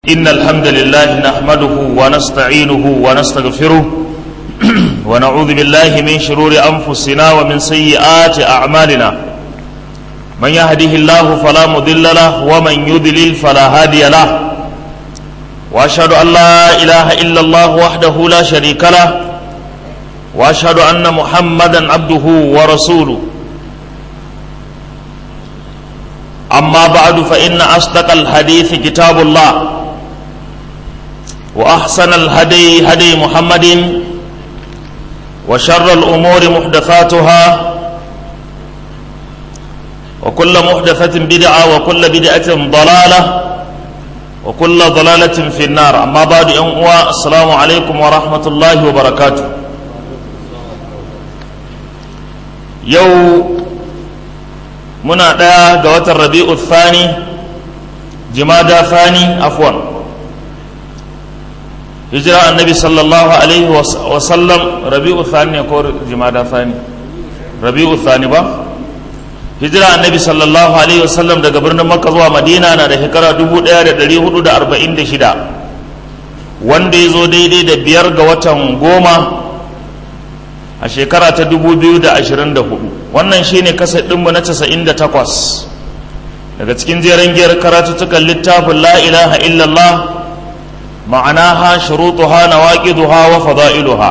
إن الحمد لله نحمده ونستعينه ونستغفره ونعوذ بالله من شرور أنفسنا ومن سيئات أعمالنا من يهده الله فلا مضل له ومن يضلل فلا هادي له وأشهد أن لا إله إلا الله وحده لا شريك له وأشهد أن محمدا عبده ورسوله أما بعد فإن أصدق الحديث كتاب الله وأحسن الهدي هدي محمد وشر الأمور محدثاتها وكل محدثة بدعة وكل بدعة ضلالة وكل ضلالة في النار. أما بعد السلام عليكم ورحمة الله وبركاته. muna ɗaya ga watan rabi'u thani jimada thani afwan hijira annabi sallallahu alaihi wasallam rabi'u thani ne ko jimada thani rabi'u thani ba hijira annabi sallallahu alaihi wasallam daga birnin makka zuwa madina na da shekara 1446 wanda ya zo daidai da 5 ga watan goma a shekara ta 2024. wannan shine kasar ɗinmu na 98 daga cikin jeren giyar karatuttukan littafin la ilaha illallah ma'anaha shurutuha nawaqiduha wa fada'iluha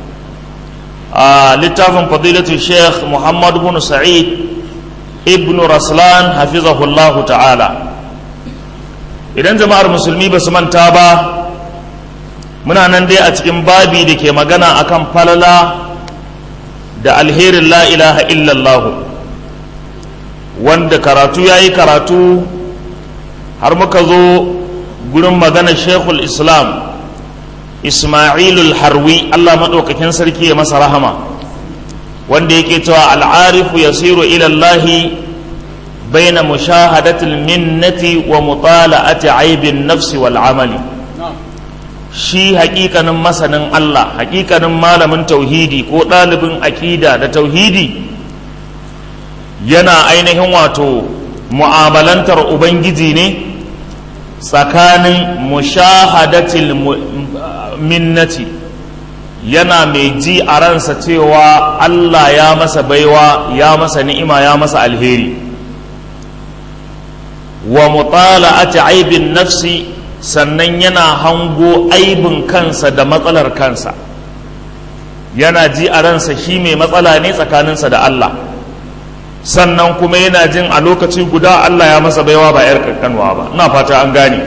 a littafin fadilatu sheikh muhammad ibn sa'id ibn raslan hafizahullah ta'ala. idan jama'ar musulmi ba su manta ba muna nan dai a cikin babi da ke magana akan falala da alherin la ilaha illallah, wanda karatu ya yi karatu har muka zo gurin magana shekul islam ismailul harwi Allah maɗaukakin sarki ya masa rahama, wanda yake cewa al'arifu yasiru ilallahi baina mushahadatil minnati wa mutala'ati aibin nafsi wal amali. shi hakikanin masanin Allah, hakikanin malamin tauhidi ko ɗalibin akida da tauhidi yana ainihin wato mu'amalantar ubangiji ne tsakanin mushahadatil minnati, yana mai ji a ransa cewa Allah ya masa baiwa, ya masa ni'ima, ya masa alheri, wa mutala'ati aibin nafsi, sannan yana hango aibin kansa da matsalar kansa, yana ji a ransa shi mai matsala ne tsakaninsa da Allah, sannan kuma yana jin a lokaci guda Allah ya masa baiwa ba 'yar kankanwa ba. ina fata an gane.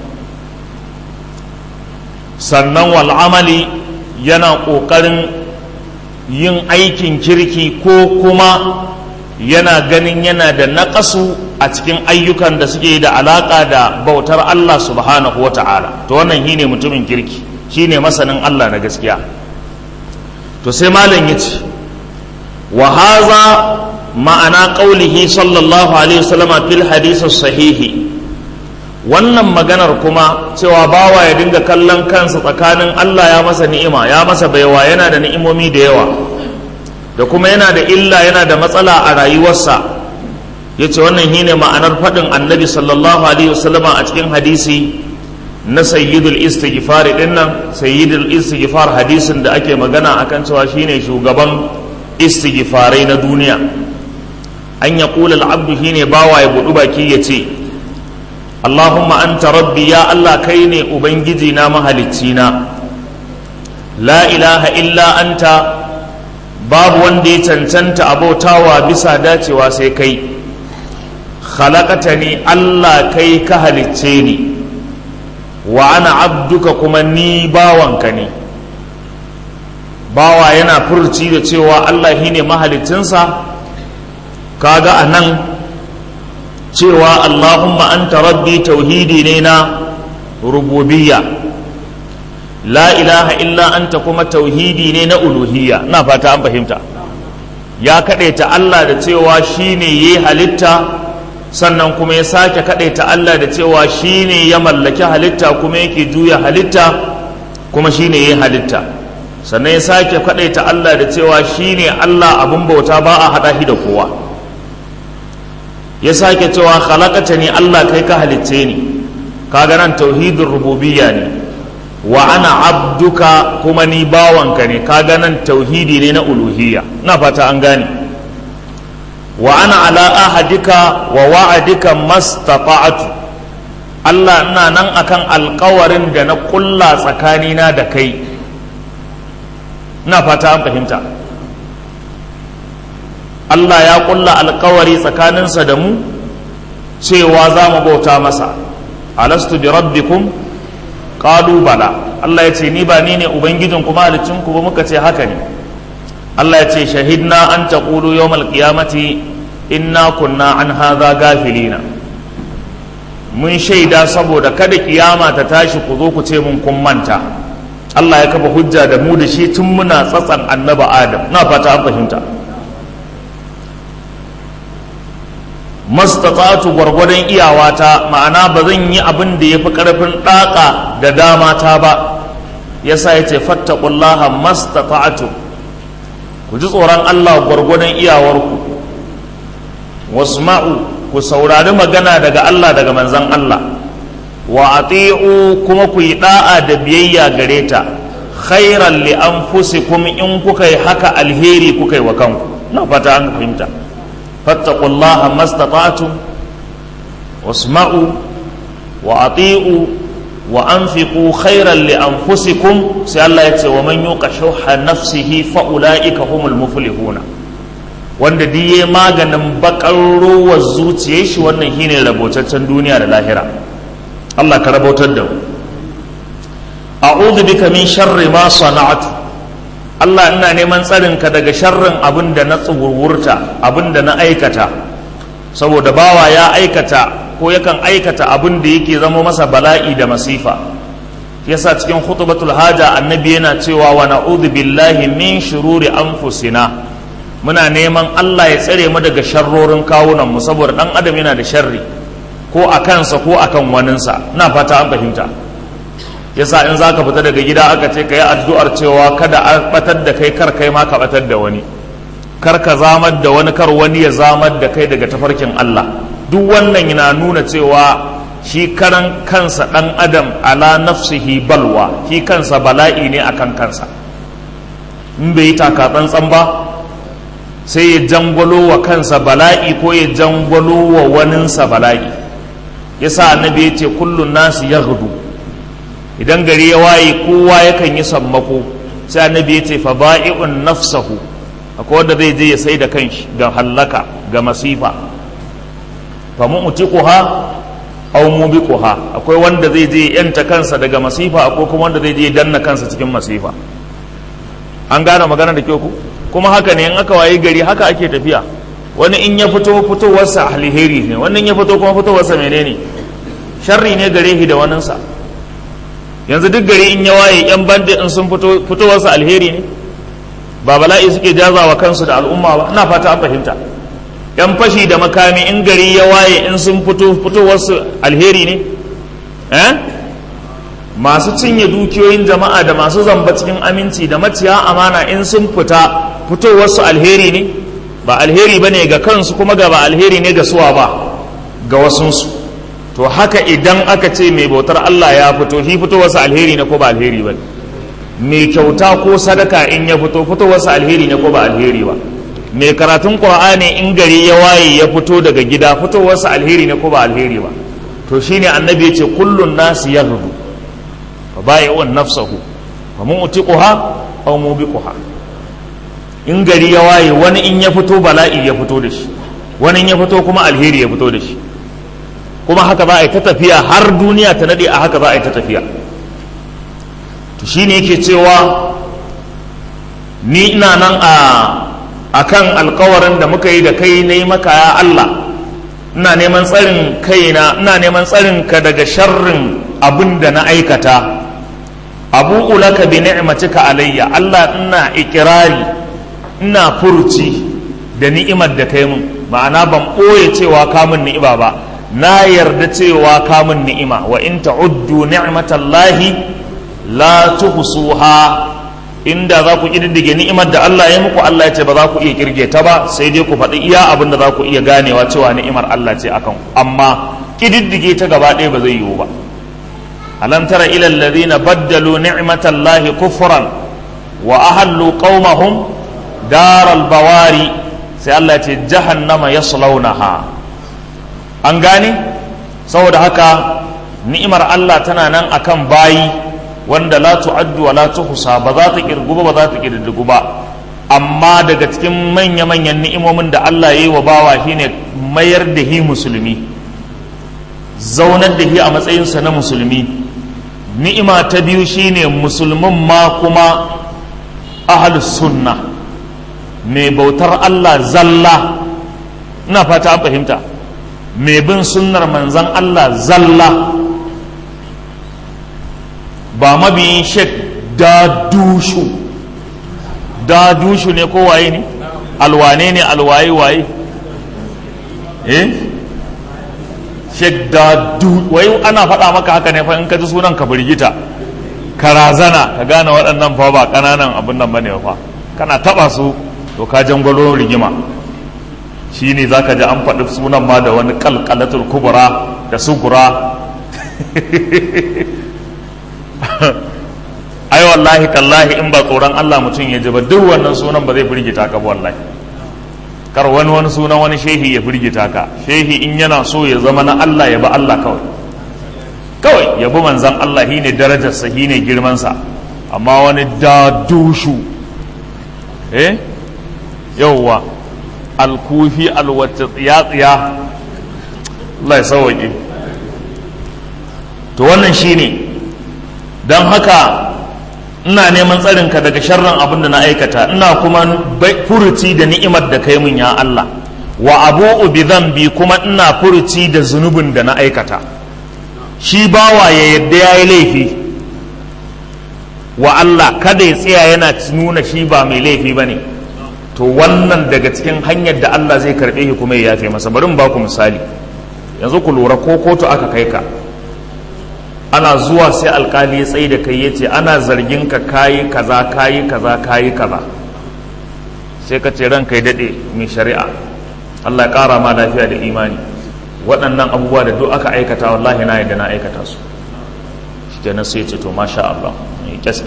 sannan wal amali, yana ƙoƙarin yin aikin kirki ko kuma yana ganin yana da naƙasu a cikin ayyukan da suke da alaƙa da bautar Allah subhanahu wa ta'ala. to wannan shine mutumin kirki, shine masanin Allah na gaskiya. to sai malam yace wa haza ma'ana qaulihi sallallahu alaihi wasallam fil hadith sahihi. wannan maganar kuma cewa bawa ya dinga kallon kansa tsakanin Allah ya masa ni'ima, ya masa baiwa, yana da ni'imomi da yawa, da kuma yana da illa, yana da matsala a rayuwarsa. ya ce wannan shine ma'anar faɗin annabi sallallahu alaihi wasallama a cikin hadisi na sayyidul istighfar dinnan. sayyidul istighfar hadisin da ake magana akan cewa shine shugaban istighfarai na duniya. an ya ƙula al'abdu shine bawa ya buɗu baki ya ce Allahumma anta rabbi, ya Allah kai ne ubangiji na mahalicci na, la ilaha illa anta, babu wanda ya cancanta abautawa bisa dacewa sai kai, khalaqatani, Allah kai ka halicce ni, wa ana abduka, kuma ni bawanka ne. bawa yana furci da cewa Allah shine mahaliccinsa. kaga anan cewa Allahumma anta rabbi tauhidi ne na rububiyya, la ilaha illa anta kuma tauhidi ne na uluhiyya. ina fata an fahimta. ya kadaita Allah da cewa shine yayi halitta, sannan kuma ya sake kadaita Allah da cewa shine ya mallaki halitta kuma yake juya halitta, kuma shine yayi halitta. sannan ya sake kadaita Allah da cewa shine Allah abun bauta, ba a hada shi da kowa. ya sake cewa khalaqatani, Allah kai ka halicce ni, kaga nan tauhidin rububiyya ne. Wa ana abduka kuma ni bawanka ne, kaga nan tauhidi ne na uluhiyya. Na fata an gane. Wa ana ala ahadika wa wa'adika mastata'tu, Allah ina nan akan alkawarin da na kulla tsakanina da kai. Na fata an fahimta. Allah ya kulla alkawari tsakaninsa da mu cewa za mu bauta masa. Alastu bi rabbikum qalu bala. Allah ya ce ni ba ni ne ubangijin kuma halicin ku ba, muka ce haka ne. Allah ya ce shahidna an taqulu yawmal qiyamati inna kunna an hadha gafilina. Mun shaida saboda kada kiyama ta tashi ku zo ku ce mun kun manta. Allah ya kafa hujja da mu da shi tun muna tsatsan annabi Adam. Na fata an fahimta. Mastata'tu gwargwadon iyawata, ma'ana ba zan yi abin da ya fi ƙarfin ɗaƙa da dama ta ba. Yasa ya ce fattaqullaha mastata'tu, ku ji tsoron Allah gwargwadon iyawarku. Wasma'u, ku saurari magana daga Allah daga manzon Allah. Wa ati'u, kuma ku yi da'a da biyayya gare ta. Khairan li anfusikum, in kuka yi haka alheri kuka yi wa kanku. Na fata an fahimta. fattaqullaha mastata'tum wasma'u wa ati'u wa anfiqu khairan li anfusikum. Sai Allah ya ce wa man yuqa shuhha nafsihi fa ulaika humul muflihuna. Wanda diye maganin bakar ruwar zuciyar shi, wannan shine rabotaccen duniya da lahira. Allah ka rabautar da mu. A'udhu bika min sharri ma sana'tu, Allah ina neman tsarinka daga sharrin abin da na tsuwurwurta, abin da na aikata. Saboda bawa ya aikata ko yakan aikata abin da yake zama masa bala'i da masifa. Yasa cikin khutbatul haja annabi yana cewa wa na'udhu billahi min shururi anfusina, muna neman Allah ya tsare mu daga sharrorin kawunan mu, saboda dan adam yana da sharri ko a kansa ko akan waninsa. Ina fata an fahimta. Yasa in zaka fita daga gida aka ce kai addu'ar cewa kada a batar da kai, kar kai ma ka batar da wani, kar ka zamar da wani, kar wani ya zamar da kai daga tafarkin Allah. Duk wannan yana nuna cewa shi karan kansa dan adam ala nafsihi balwa, shi kansa bala'i ne akan kansa. In bai yi taka tsantsan ba sai ya jangwalo wa kansa bala'i ko ya jangwalo wa waninsa bala'i. Yasa annabi ya ce kullun nasi yaghdu, idan gari ya waye kowa yakan yi sammako. Sai annabi ya ce fa ba'i'un nafsahu, akwai wanda zai je ya sai da kanshi ga hallaka, ga masifa. Fa mu'tiquha aw mubiquha, akwai wanda zai je yanta kansa daga masifa, akwai kuma wanda zai je danna kansa cikin masifa. An gane magana da kyau ku? Kuma haka ne in aka waye gari haka ake tafiya. Wani in ya fito fitowarsa alheri ne, wannan ya fito kuma fitowarsa menene? Sharri ne gare shi da waninsa. Yanzu duk gari in ya waye yan bandi in sun fitowarsa alheri ne, ba bala'i suke jazawa kansu da al'umma ba. Ina fata an fahimta. Yan fashi da makami in gari ya waye in sun fitowarsu alheri ne, masu cinye dukiyoyin jama'a da masu zamba cikin aminci da maciya amana in sun fitowarsu alheri ne, ba alheri bane ga kansu kuma ga ba alheri ne ga suwa ba, ga wasunsu. To haka idan aka ce mai bautar Allah ya fito, shi fitowarsa alheri ne ko ba alheri ba? Mai kyauta ko sadaka in ya fitowarsa alheri ne ko ba alheri ba? Mai karatun Qur'ani in gari ya waye ya fito daga gida, fitowarsa alheri ne ko ba alheri ba? To shine annabi ya ce kullun nasi yaghdu fa bai'un nafsahu fa mu'tiquha aw mubiquha. In gari ya waye wani in ya fito bala'i ya fito da shi, wani in ya fito kuma alheri ya fito da shi. Kuma haka za a yi ta tafiya har duniya ta nade, a haka za a yi ta tafiya. To shine yake cewa ni ina nan a kan alkawarin da muka yi da kai na yi maka ya Allah. Ina neman tsarin kaina, ina neman tsarin ka daga sharrin abin da na aikata. Abu'u laka bi ni'matika alayya, Allah ina ikirari, ina furuci da ni'imar da kai mun. Ma'ana ban ɓoye cewa ka mun ni'ima ba, na yarda cewa ka mun ni'ima. Wa in ta'uddu ni'matallahi la tuhsuha, inda za ku kididdige ni'imar da Allah ya muku, Allah ya ce ba za ku iya kirge ta ba, sai dai ku faɗi iya abin da za ku iya ganewa cewa ni'imar Allah ce akan ku, amma kididdige ta gaba ɗaya ba zai yiwu ba. alam tara ila alladhina baddalu ni'matallahi kufran wa ahallu qaumahum daral bawari sai Allah ya ce jahannama yaslaunaha. An gane, saboda haka ni'imar Allah tana nan akan bayi wanda la tu'addu wa la tuhsa, ba za ta kirgu ba za ta kirdugu ba. Amma daga cikin manya-manyan ni'imomin da Allah ya yi wa bawa shine mayar da hi musulmi, zaunar da hi a matsayinsa na musulmi. Ni'ima ta biyu shine musulmin ma kuma ahlus sunna, mai bautar Allah zalla, ina fata an fahimta, mai bin sunnar manzan Allah zalla, ba mabiyin shek dadushu ne ko waye ne, alwane ne, alwaye waye, shek wai ana faɗa maka haka ne fa in ka ji sunan ka birgita ka razana ka gane waɗannan fa ba ƙananan abin nan bane fa, kana taɓa su to ka jangwalo rigima. Shi ne za ka ji an faɗi sunan ma da wani kalkalatul kubura da sugura. Ai wallahi tallahi in ba tsoron Allah mutum ya ji ba duk wannan sunan ba zai firgita ka ba wallahi. Kar wani sunan wani shehi ya firgita ka. Shehi in yana so ya zama na Allah ya ba Allah kawai ya bi manzan Allah, shi ne darajarsa, shi ne girmansa. Amma wani dadushu yauwa alkufi alwata tsiya Allah ya sauwaƙe. To wannan shine, don haka ina neman tsarinka daga sharrin abin da na aikata, ina kuma furuci da ni'imar da kai mun ya Allah, wa abu'u bi dhanbi, kuma ina furuci da zunubin da na aikata. Shi bawa ya yadda yayi laifi wa Allah, kada ya tsaya yana nuna shi ba mai laifi bane. To wannan daga cikin hanyar da Allah zai karɓe shi kuma ya yafe masa. Bari mu ba ku misali. Yanzu ku lura, ko kotu aka kai ka, ana zuwa sai alkali ya tsaye da kai yace ana zargin ka kayi kaza kayi kaza kayi kaza, sai ka ce ranka ya dade mai shari'a, Allah ya ƙara ma lafiya da imani, waɗannan abubuwa da duk aka aikata wallahi na yadda na aikata su. Shikenan sai ya ce to masha Allah, kes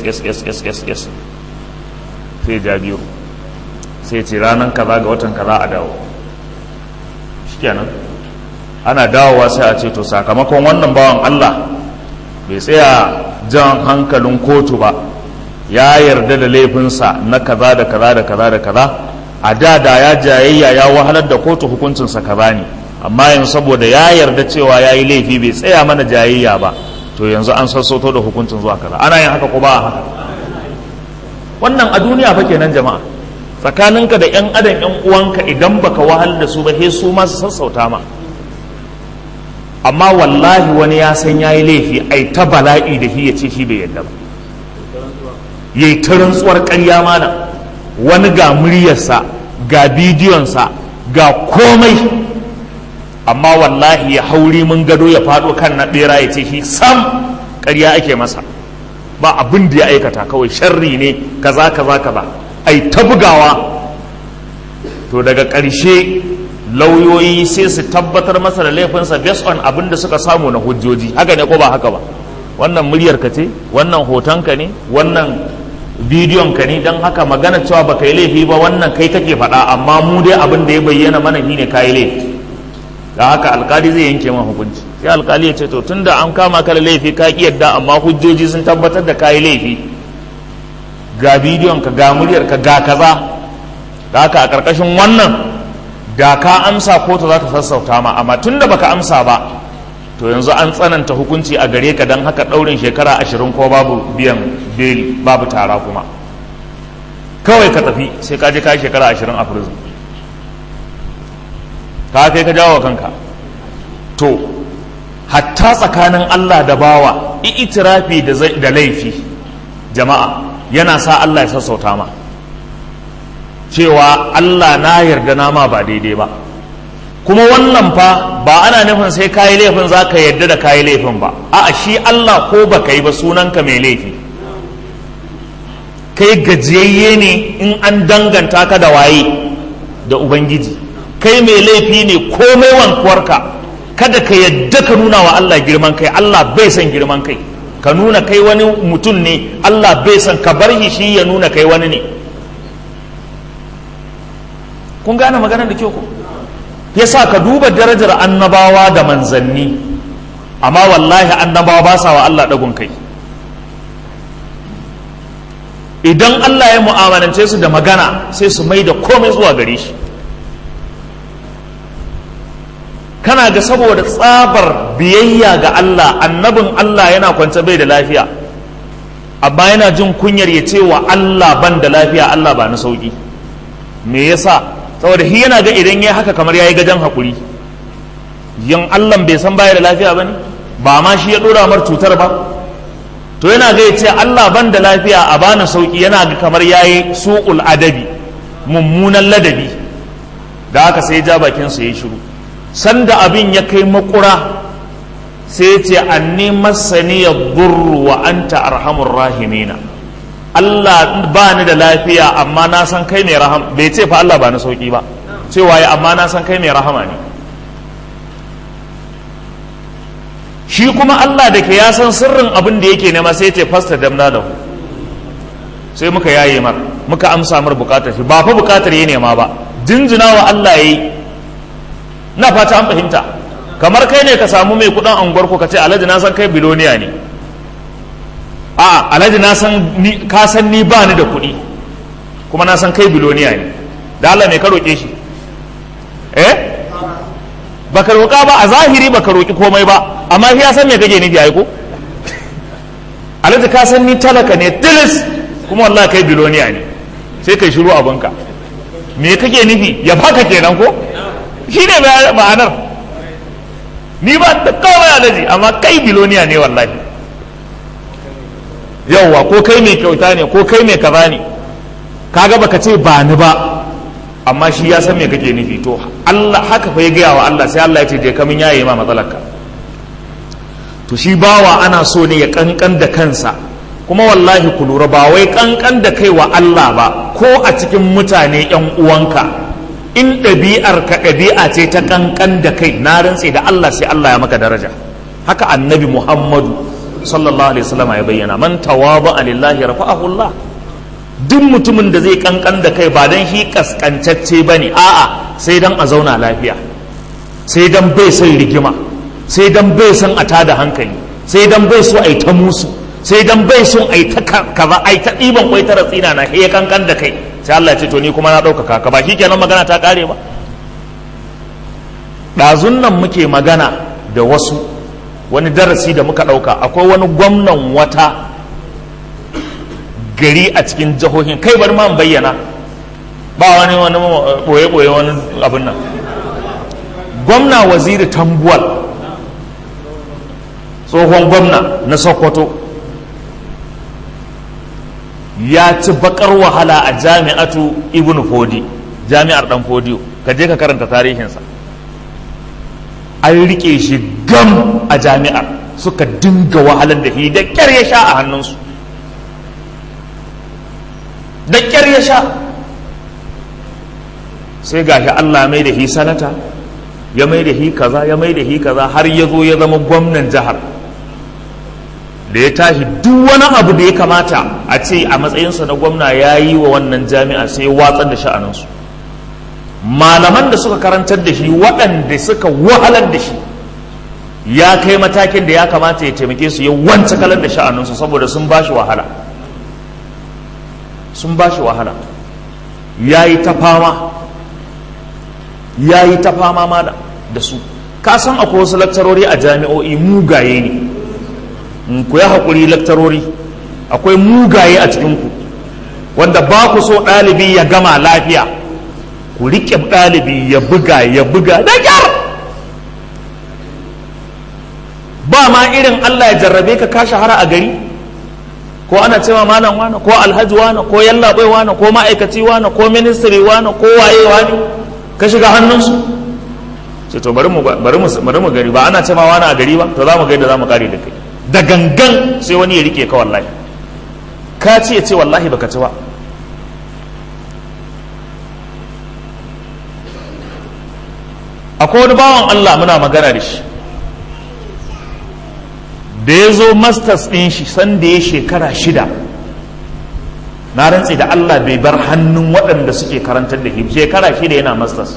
sai ja biyu, sai ce ranar kaza ga watan kaza a dawo. Shikenan ana dawowa sai a ce to sakamakon wannan bawan Allah bai tsaya jan hankalin kotu ba, ya yarda da laifinsa na kaza da kaza da kaza da kaza, a da ya jayayya ya wahalar da kotu, hukuncinsa kaza ne, amma yanzu saboda ya yarda cewa ya yi laifi bai tsaya mana jayayya ba, to yanzu an sassoto da hukuncin zuwa kaza. Ana yin haka ko ba haka? Wannan a duniya fa kenan jama'a. Tsakaninka da 'yan adam 'yan uwanka idan baka wahal da su ba, he su ma su sassauta ma. Amma wallahi wani ya san yayi laifi, ai ta bala'i da shi ya ce shi bai yadda ba, yayi ta rantsuwar ƙarya mana, wani ga muryarsa ga bidiyonsa ga komai, amma wallahi ya hauri mun gado ya faɗo kan na ɓera ya ce shi sam ƙarya ake masa, ba abin da ya aikata, kawai sharri ne kaza kaza kaza, ai ta bugawa. To daga ƙarshe lauyoyi sai su tabbatar masa da laifinsa based on abin da suka samu na hujjoji. Haka ne ko ba haka ba? Wannan muryar ka ce, wannan hoton ka ne, wannan bidiyon ka ne, don haka magana cewa baka yi laifi ba wannan kai kake faɗa, amma mu dai abin da ya bayyana mana shine kayi laifi. Da haka alkali zai yanke man hukunci. Sai alkali ya ce to tunda an kama ka da laifi ka ki yadda, amma hujjoji sun tabbatar da kayi laifi, ga bidiyon ka, ga muryar ka, ga kaza. Da haka a ƙarƙashin wannan da ka amsa kotu za ta sassauta ma, amma tun da baka amsa ba to yanzu an tsananta hukunci a gare ka, don haka ɗaurin shekara 20 ko babu biyan beli, babu tara kuma, kawai ka tafi sai ka je ka shekara 20 a prison. Ka kai ka jawo kanka. To hatta tsakanin Allah da bawa, itirafi da laifi jama'a yana sa Allah ya sassauta ma, cewa Allah na yarda na ma ba daidai ba. Kuma wannan fa ba ana nufin sai kayi laifin za ka yarda da kayi laifin ba, a'a shi Allah ko ba ka yi ba sunanka mai laifi, kai gajiyayye ne in an danganta ka da waye, da Ubangiji. Kai mai laifi ne komai wankuwarka, kada ka yadda ka nuna wa Allah girman kai. Allah bai son girman kai, ka nuna kai wani mutum ne. Allah bai son, ka bar shi ya nuna kai wani ne. kun gane maganar da kyau ko? yasa ka duba darajar annabawa da manzanni, amma wallahi annabawa ba sa wa Allah dagun kai. idan Allah ya mu'amalance su da magana sai su mai da komai zuwa gare shi. kana ga saboda tsabar biyayya ga Allah, annabin Allah yana kwance bai da lafiya, amma yana jin kunyar ya ce wa Allah ban da lafiya, Allah ba na sauki. me yasa? saboda shi yana ga idan ya haka kamar ya yi gajen haƙuri. yin Allah bai san baya da lafiya ba ne, ba ma shi ya ɗora mar cutar ba. to yana ga ya ce Allah ban da lafiya a bani sauki, yana ga kamar ya yi su'ul adabi, mummunan ladabi. da haka sai ja bakinsa ya yi shiru. sanda abin ya kai makura sai ce anni masani yadurru wa anta arhamur rahimina. Allah ba ni da lafiya amma na san kai mai rahama. bai ce fa Allah ba na sauki ba, cewa ya amma na san kai mai rahama ne. shi kuma Allah da ke ya san sirrin abin da yake nema sai ce fasta damna da sai muka yaye mar, muka amsa mar bukatar shi. ba fa bukatar ya nema ba, jinjina wa Allah yayi. na fata an fahimta. kamar kai ne ka samu mai kudin anguwar ku ka ce alhaji na san kai biloniya ne. a alhaji na san ni, ka san ni ba ni da kuɗi kuma na san kai biloniya ne. da Allah mai ka roƙe shi? baka roƙa ba, a zahiri baka roƙi komai ba, amma shi ya san me kake nufi ai ko? alhaji ka san ni talaka ne tilis kuma wallahi kai biloniya ne. sai kai shiru abinka. me kake nufi? ya baka kenan ko? shi ne ma'anar. ni ba da kawai alaji amma kai biloniya ne wallahi. yauwa ko kai mai kyauta ne ko kai mai kaza ne, kaga baka ce ba ni ba, amma shi ya san me kake nufi. to Allah haka fa ya gaya wa Allah, sai Allah ya ce je ka min yaye ma matsalarka. to shi bawa ana so ne ya kankan da kansa. kuma wallahi ku lura, ba wai kankan da kai wa Allah ba, ko a cikin mutane yan uwanka, in ɗabi'ar ka ɗabi'a ce ta kankan da kai, na rantse da Allah sai Allah ya maka daraja. haka annabi Muhammadu sallallahu alaihi wasallam ya bayyana, man tawaba lillahi rafa'ahu Allah. duk mutumin da zai kankan da kai ba dan shi kaskantacce bane, a'a sai dan a zauna lafiya, sai dan bai son rigima, sai dan bai son a tada hankali, sai dan bai so ai ta musu, sai dan bai son ai ta kaza, ai ta ɗiban kwai ta ratsina na ya kankan da kai. sai Allah ya ce to ni kuma na ɗaukaka ka. ba shi kenan magana ta ƙare ba? ɗazun nan muke magana da wasu, wani darasi da muka ɗauka. akwai wani gwamnan wata gari a cikin jihohin, kai bari ma bayyana, ba wani ɓoye-ɓoye wani abin nan. gwamna Waziri Tambuwal, tsohon gwamna na Sokoto, ya ci bakar wahala a jami'atu Ibn Fodi, jami'ar Dan Fodiyo. ka je ka karanta tarihinsa. an rike shi gam a jami'ar, suka dinga wahalar da shi, da kyar ya sha a hannunsu, da kyar ya sha. sai gashi Allah mai da shi sanata, ya mai da shi kaza, ya mai da shi kaza, har ya zo ya zama gwamnan jihar. da ya tashi duk wani abu da ya kamata a ce a matsayinsa na gwamna ya yi wa wannan jami'a, sai ya watsar da sha'aninsu. malaman da suka karantar da shi, waɗanda suka wahalar da shi, ya kai matakin da ya kamata ya taimake su, ya wance kalar da sha'aninsu saboda sun ba shi wahala. sun ba shi wahala. ya yi ta fama, ya yi ta fama ma da su. ka san akwai wasu lakcarori a jami'o'i mugaye ne. ku yi haƙuri lakcarori, akwai mugaye a cikinku wanda ba ku so ɗalibi ya gama lafiya. ku riƙe ɗalibi ya buga da kyar. ba ma irin Allah ya jarrabe ka shahara a gari, ko ana cewa malam wane, ko alhaji wane, ko yallaɓai wane, ko ma'aikaci wane, ko ministry wane, ko waye wane, ka shiga hannunsu. ce to bari mu gari, ba ana cewa wane a gari ba, to za mu ga yadda za mu kare da kai. da gangan sai wani ya rike ka wallahi, ka ce ya ce wallahi baka ci ba. akwai wani bawan Allah muna magana da shi, da ya zo masters ɗin shi sanda ya shekara 6, na rantsi da Allah bai bar hannun waɗanda suke karantar da shi shekara 6 yana masters.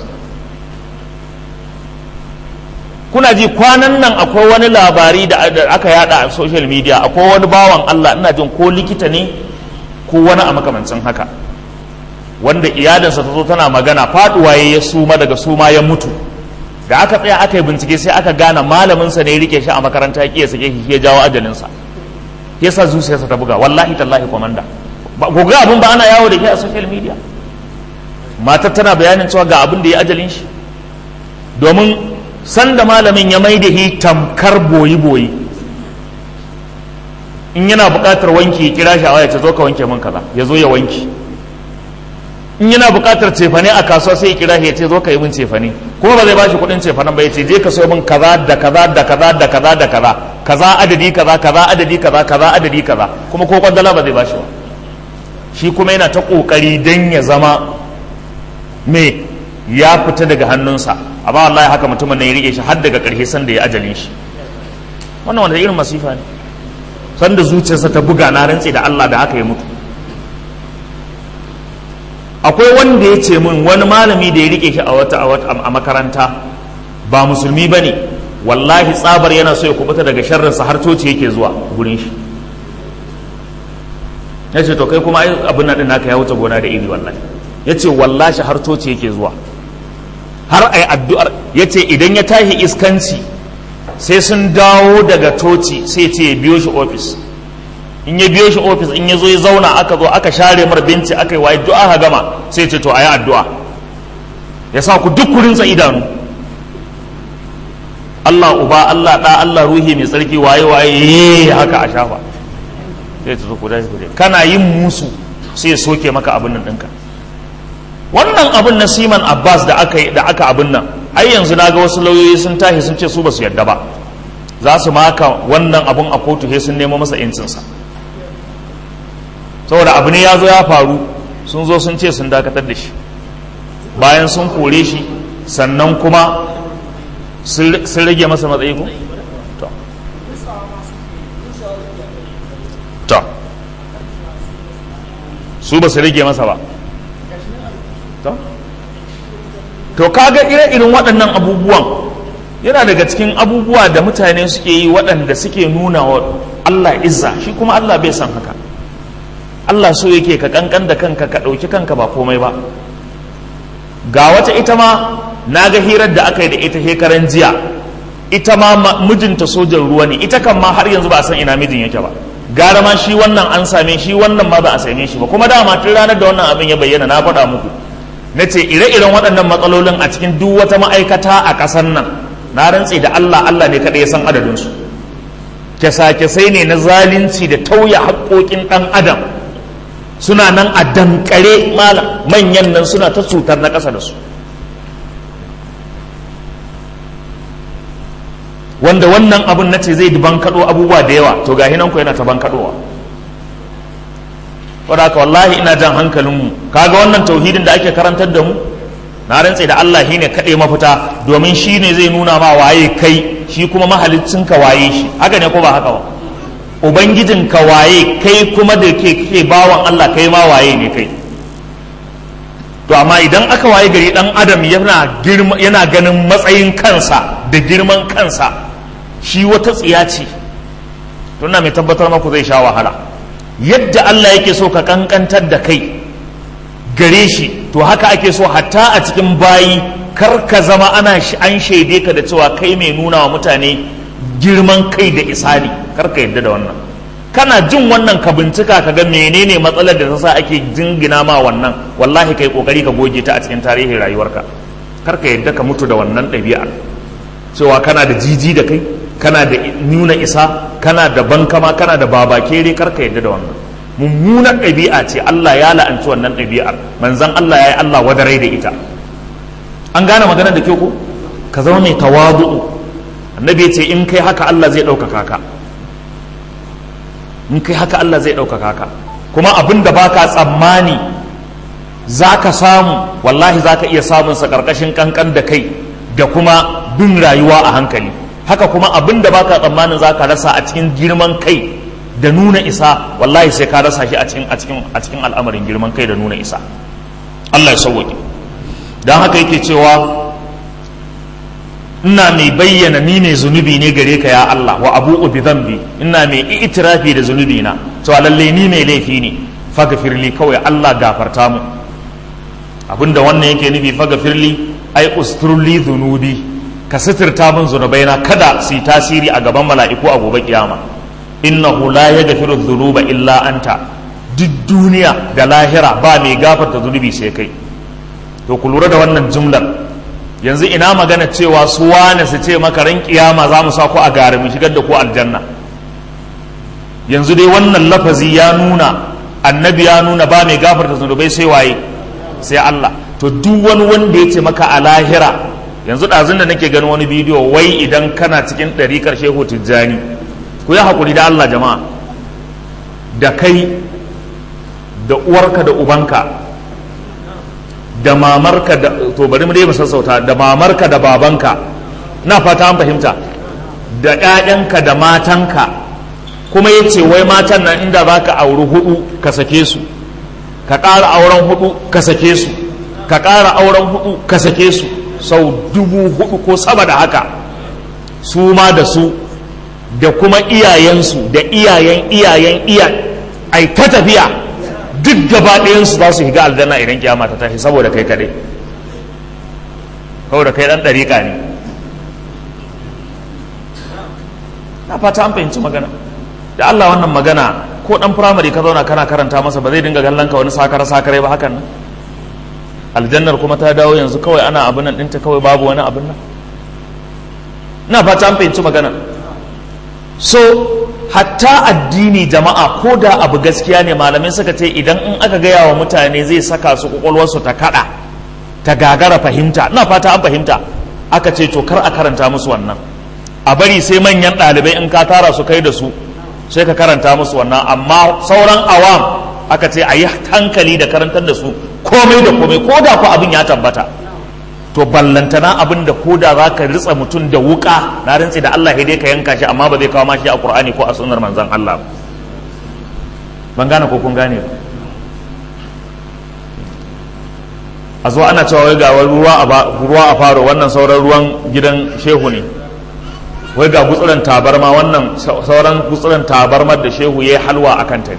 Kuna ji kwanan nan akwai wani labari da aka yada a social media, akwai wani bawan Allah ina jin ko likita ne ko wani a makamancin haka, wanda iyalinsa ta zo tana magana faduwa ya suma, daga suma ya mutu. Da aka tsaya aka yi bincike sai aka gane malaminsa ne ya rike shi a makaranta ya kiya sake shi ya jawo ajalinsa, ya sa zuciyarsa ta buga. Wallahi tallahi komanda, ba goga abin ba ana yawo da ke a social media. Matar tana bayanin cewa ga abin da ya ajalin shi, domin sanda malamin ya mai da shi tamkar boyi-boyi. In yana buƙatar wanki ya kira shi a waya, ta zo ka wanke min kaza, ya zo ya wanki. In yana buƙatar cefane a kasuwa sai ya kira shi ya ce zo ka yi min cefane, kuma ba zai bashi kuɗin cefanen ba, ya ce je ka sayo min kaza da kaza da kaza da kaza da kaza, kaza adadi kaza, kaza adadi kaza, kaza adadi kaza, kuma ko kwandala ba zai bashi ba. Shi kuma yana ta ƙoƙari don ya zama me ya fita daga hannunsa, amma wallahi haka mutumin ne ya rike shi har daga ƙarshe sanda ya ajalin shi. Wannan wanda irin masifa ne, sanda zuciyarsa ta buga, na rantse da Allah da haka ya mutu. Akwai wanda ya ce min wani malami da ya rike shi a makaranta ba musulmi ba ne, wallahi tsabar yana so ya kubuta daga sharrinsa har coci yake zuwa gurin shi. Ya ce to kai kuma abin nan naka ya wuce gona da iri wallahi. Ya ce wallahi har coci yake zuwa, har ai addu'ar. Ya ce idan ya tashi iskanci sai sun dawo daga coci sai ce ya biyo shi ofis. In ya biyo shi ofis, in ya zo ya zauna, aka zo aka share mar binci, aka yi waye du'a ha gama, sai ce to ayi addu'a, ya sa ku duk kurinsa idanu, Allah uba, Allah ɗa, Allah ruhi mai tsarki, waye waye haka a shafa, sai ta zo ku dashi kuje. Kana yin musu sai ya soke maka abin nan ɗinka. Wannan abin na Siman Abbas da aka abin nan, ai yanzu na ga wasu lauyoyi sun tashi sun ce su ba su yadda ba, za su maka wannan abun a kotu sai sun nemo masa incinsa, saboda abu ne ya zo ya faru, sun zo sun ce sun dakatar da shi, bayan sun kore shi sannan kuma sun rage masa matsayi ko? to su ba su rage masa ba. To kaga ire-iren waɗannan abubuwan yana daga cikin abubuwa da mutane suke yi waɗanda suke nuna wa Allah izza, shi kuma Allah bai san haka. Allah so yake ka kankan da kanka, ka ɗauki kanka ba komai ba. Ga wata ita ma na ga hirar da aka yi da ita shekaran jiya, ita ma mijinta sojan ruwa ne, ita kan ma har yanzu ba a san ina mijin yake ba. Gara ma shi wannan an same shi, wannan ma ba a same shi ba. Kuma dama tun ranar da wannan abin ya bayyana na faɗa muku, na ce ire-iren waɗannan matsalolin a cikin duk wata ma'aikata a ƙasar nan, na rantse da Allah ne kaɗai ya san adadinsu. Kyasa-kyasai ne na zalunci da tauya haƙoƙin ɗan adam suna nan a dankare, manyan nan suna ta cutar na ƙasa da su, wanda wannan abin na ce zai bankaɗo abubuwa da yawa, to ga hinan ku yana ta bankaɗowa. wadda wallahi ina jan hankalinmu, kaga wannan tauhidin da ake karantar da mu, na rantse da Allah shi ne kaɗai mafita, domin shi ne zai nuna ma waye kai, shi kuma mahalicinka waye shi, haka ne ko ba haka ba? Ubangijinka waye kai, kuma da ke bawan Allah kai ma waye ne kai. To amma idan aka waye gari ɗan adam yana ganin matsayin kansa da girman kansa shi wata tsiya ce, to ina mai tabbatar maku zai sha wahala. Yadda Allah yake so ka kankantar da kai gare shi, to haka ake so hatta a cikin bayi, kar ka zama an shaide ka da cewa kai mai nuna wa mutane girman kai da isani, kar ka yadda da wannan. Kana jin wannan ka bincika ka ga menene matsalar da ta sa ake jingina ma wannan, wallahi kai kokari ka goge ta a cikin tarihin rayuwarka. Kar ka yadda ka mutu da wannan ɗabi'ar cewa kana da jiji da kai, kana da nuna isa, kana da bankama, kana da babakere. Kar ka yadda da wannan mummunar ɗabi'a ce, Allah ya la'anci wannan ɗabi'ar, manzon Allah ya yi Allah wadarai da ita. An gane magana da kyau ko? Ka zama mai tawadu'u. Annabi ya ce in kai haka Allah zai ɗaukaka ka, in kai haka Allah zai ɗaukaka ka, kuma abin da baka tsammani za ka samu, wallahi za ka iya samunsa ƙarƙashin ƙanƙan da kai da kuma bin rayuwa a hankali. haka kuma abin da baka tsammanin za ka rasa a cikin girman kai da nuna isa, wallahi sai ka rasa shi a cikin al'amarin girman kai da nuna isa. Allah ya sauwaƙe. don haka yake cewa ina mai bayyana ni mai zunubi ne gare ka ya Allah, wa abu'u bi dhanbi, ina mai itirafi da zunubi na cewa lalle ni mai laifi ne, faghfirli, kawai Allah gafarta mu. abinda wannan yake nufi faghfirli ai usturli dhunubi, ka sitirta min zunubaina kada su yi tasiri a gaban mala'iku a gobe kiyama. innahu la yaghfiru dhunuba illa anta, duk duniya da lahira ba mai gafarta zunubi sai kai. to ku lura da wannan jumlar. yanzu ina magana cewa su wane su ce maka ran kiyama za mu sa ku a gari mu shigar da ku aljanna. yanzu dai wannan lafazi ya nuna, annabi ya nuna ba mai gafarta zunubai sai waye? sai Allah. to duk wani wanda ya ce maka a lahira, yanzu ɗazun da nake ganin wani bidiyo wai idan kana cikin ɗariƙar Shehu Tijjani, ku yi haƙuri da Allah jama'a, da kai da uwarka da ubanka da mamarka da, to bari mu dai mu sassauta, da mamarka da babanka, na fata an fahimta, da ƴaƴanka da matanka, kuma yace wai matan nan inda zaka auri 4 ka sake su, ka ƙara auren 4 ka sake su, ka ƙara auren 4 ka sake su, sau 4,000 ko sama da haka, su ma da su da kuma iyayensu da iyayen ai ta tafiya, duk gaba ɗayansu za su higa aljanna idan kiyama ta tashi saboda kai kaɗai, saboda kai ɗan ɗariƙa ne. na fata an fahimci magana da Allah. wannan magana ko ɗan firamare ka zauna kana karanta masa ba zai dinga kallon ka wani sakare ba hakan nan. aljannar kuma ta dawo yanzu kawai ana abin nan ɗinta, kawai babu wani abin nan. na fata an fahimci magana. so hatta addini jama'a, ko da abu gaskiya ne, malamai suka ce idan in aka gaya wa mutane zai saka su kwakwalwarsu ta kada, ta gagara fahimta, na fata an fahimta, aka ce to kar a karanta musu wannan, a bari sai manyan ɗalibai in ka tara su kai da su sai ka karanta musu wannan. amma sauran awam aka ce a yi hankali da karantar da su komai da komai, ko da ku abin ya tabbata. to ballantana abin da ko da za ka ritsa mutum da wuka, na rintsi da Allah dai ka yanka shi, amma ba zai kawo mashi a Qur'ani ko a sunnar manzon Allah. ban gane ko kun gane ba. a zo ana cewa wai ga ruwa a faro, wannan sauran ruwan gidan shehu ne, wai ga gutsuran tabarma, wannan sauran gutsuran tabarmar da shehu ya yi halwa a kanta ne.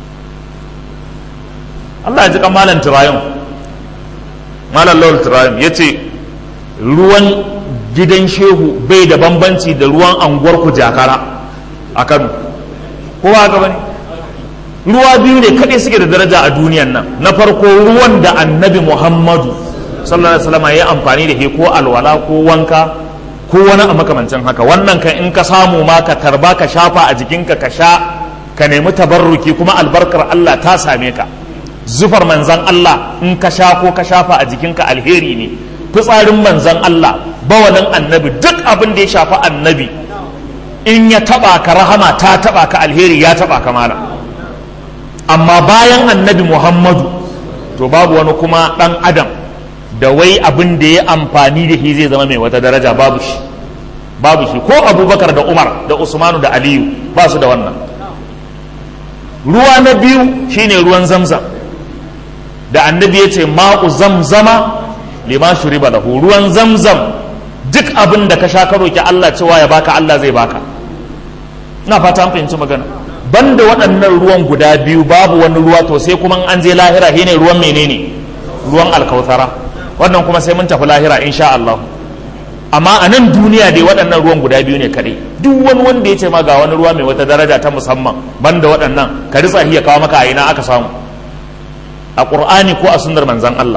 Allah ya ji kan malam Turayen, malam Lawal Turayen ya ce ruwan gidan shehu bai da bambanci da ruwan anguwar ku Jakara a Kano, kowa ga bane. ruwa biyu ne kaɗai suke da daraja a duniyan nan. na farko ruwan da annabi Muhammadu sallallahu alaihi wasallam ya amfani da shi, ko alwala ko wanka ko wani a makamancin haka. wannan kan in ka samu ma ka tarba ka shafa a jikinka ka sha, ka nemi tabarruki, kuma albarkar Allah ta same ka. zufar manzan Allah in ka sha ko ka shafa a jikinka alheri ne. fitsarin manzan Allah, bawalin annabi, duk abin da ya shafi annabi in ya taba ka rahama ta taba ka, alheri ya taba ka mala. amma bayan annabi Muhammadu to babu wani kuma dan adam da wai abin da ya amfani da shi zai zama mai wata daraja, babu shi. ko Abubakar da Umar da Usmanu da Aliyu ba su da wannan. ruwa na biyu shine ruwan Zamzam da annabi ya ce ma'u zamzama lima shuriba lahu, ruwan Zamzam duk abin da ka sha ka roki Allah cewa ya baka, Allah zai baka. ina fata an fahimci magana. banda waɗannan ruwan guda biyu babu wani ruwa. to sai kuma an je lahira shine ruwan menene? ruwan alkausara. wannan kuma sai mun tafi lahira insha Allah. amma a nan duniya dai waɗannan ruwan guda biyu ne kaɗai. duk wani wanda ya ce ma ga wani ruwa mai wata daraja ta musamman banda waɗannan, ka ritsa ya kawo maka a ina aka samu, a ƙur'ani ko a sunnar manzan Allah.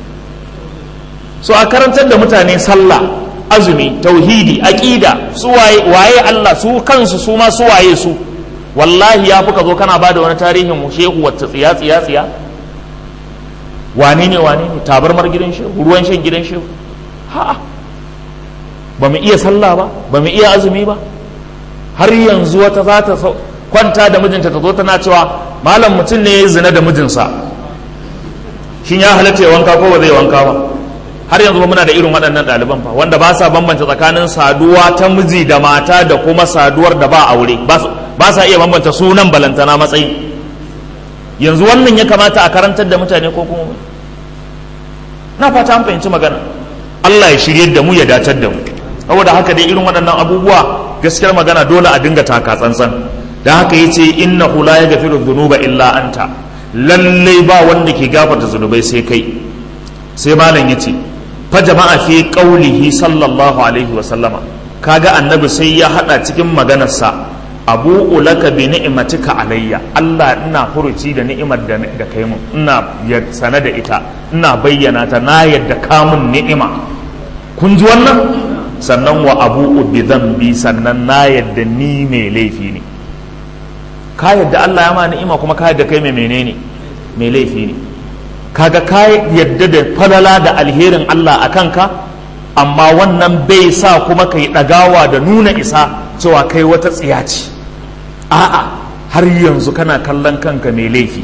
so a karantar da mutane sallah, azumi, tauhidi, aqida, su waye Allah, su kansu su ma su waye su. wallahi ya fi ka zo kana bada wani tarihin shehu wacce tsiya wane ne tabarmar gidan shehu, ruwan shan gidan shehu. ha'a ba mu iya sallah ba mu iya azumi ba. har yanzu wata za ta kwanta da mijinta ta zo tana cewa malam mutum ne ya zina da mijinsa, shin ya halatta ya wanka ko ba zai wanka ba? har yanzu ba muna da irin waɗannan ɗaliban fa wanda ba sa bambanta tsakanin saduwa ta miji da mata da kuma saduwar da ba aure, ba sa iya bambanta sunan balantana matsayi. Yanzu wannan ya kamata a karantar da mutane ko kuma na fata an fahimci magana. Allah ya shirye da mu ya dacar da mu. Saboda haka dai irin waɗannan abubuwa gaskiyar magana dole a dinga taka tsantsan. Da haka yace innahu la yaghfiru dhunuba illa anta, lalle ba wanda ke gafarta zunubai sai kai. Sai malam yace fa jama'a fi qaulihi sallallahu alaihi wa sallama, kaga annabi sai ya hada cikin maganarsa abu ulaka bi ni'matika alayya, Allah ina furuci da ni'imar da kai mun, ina sana da ita, ina bayyana ta, na yadda kamun ni'ima. Kun ji wannan? Sannan wa abu bi dhanbi, sannan na yadda ni mai laifi ne. Ka yadda Allah ya ma ni'ima kuma ka yadda kai mai menene, mai laifi ne. Kaga ka yadda da falala da alherin Allah a kanka, amma wannan bai sa kuma kai ɗagawa da nuna isa cewa kai wata tsiya ce. A'a, har yanzu kana kallon kanka mai laifi.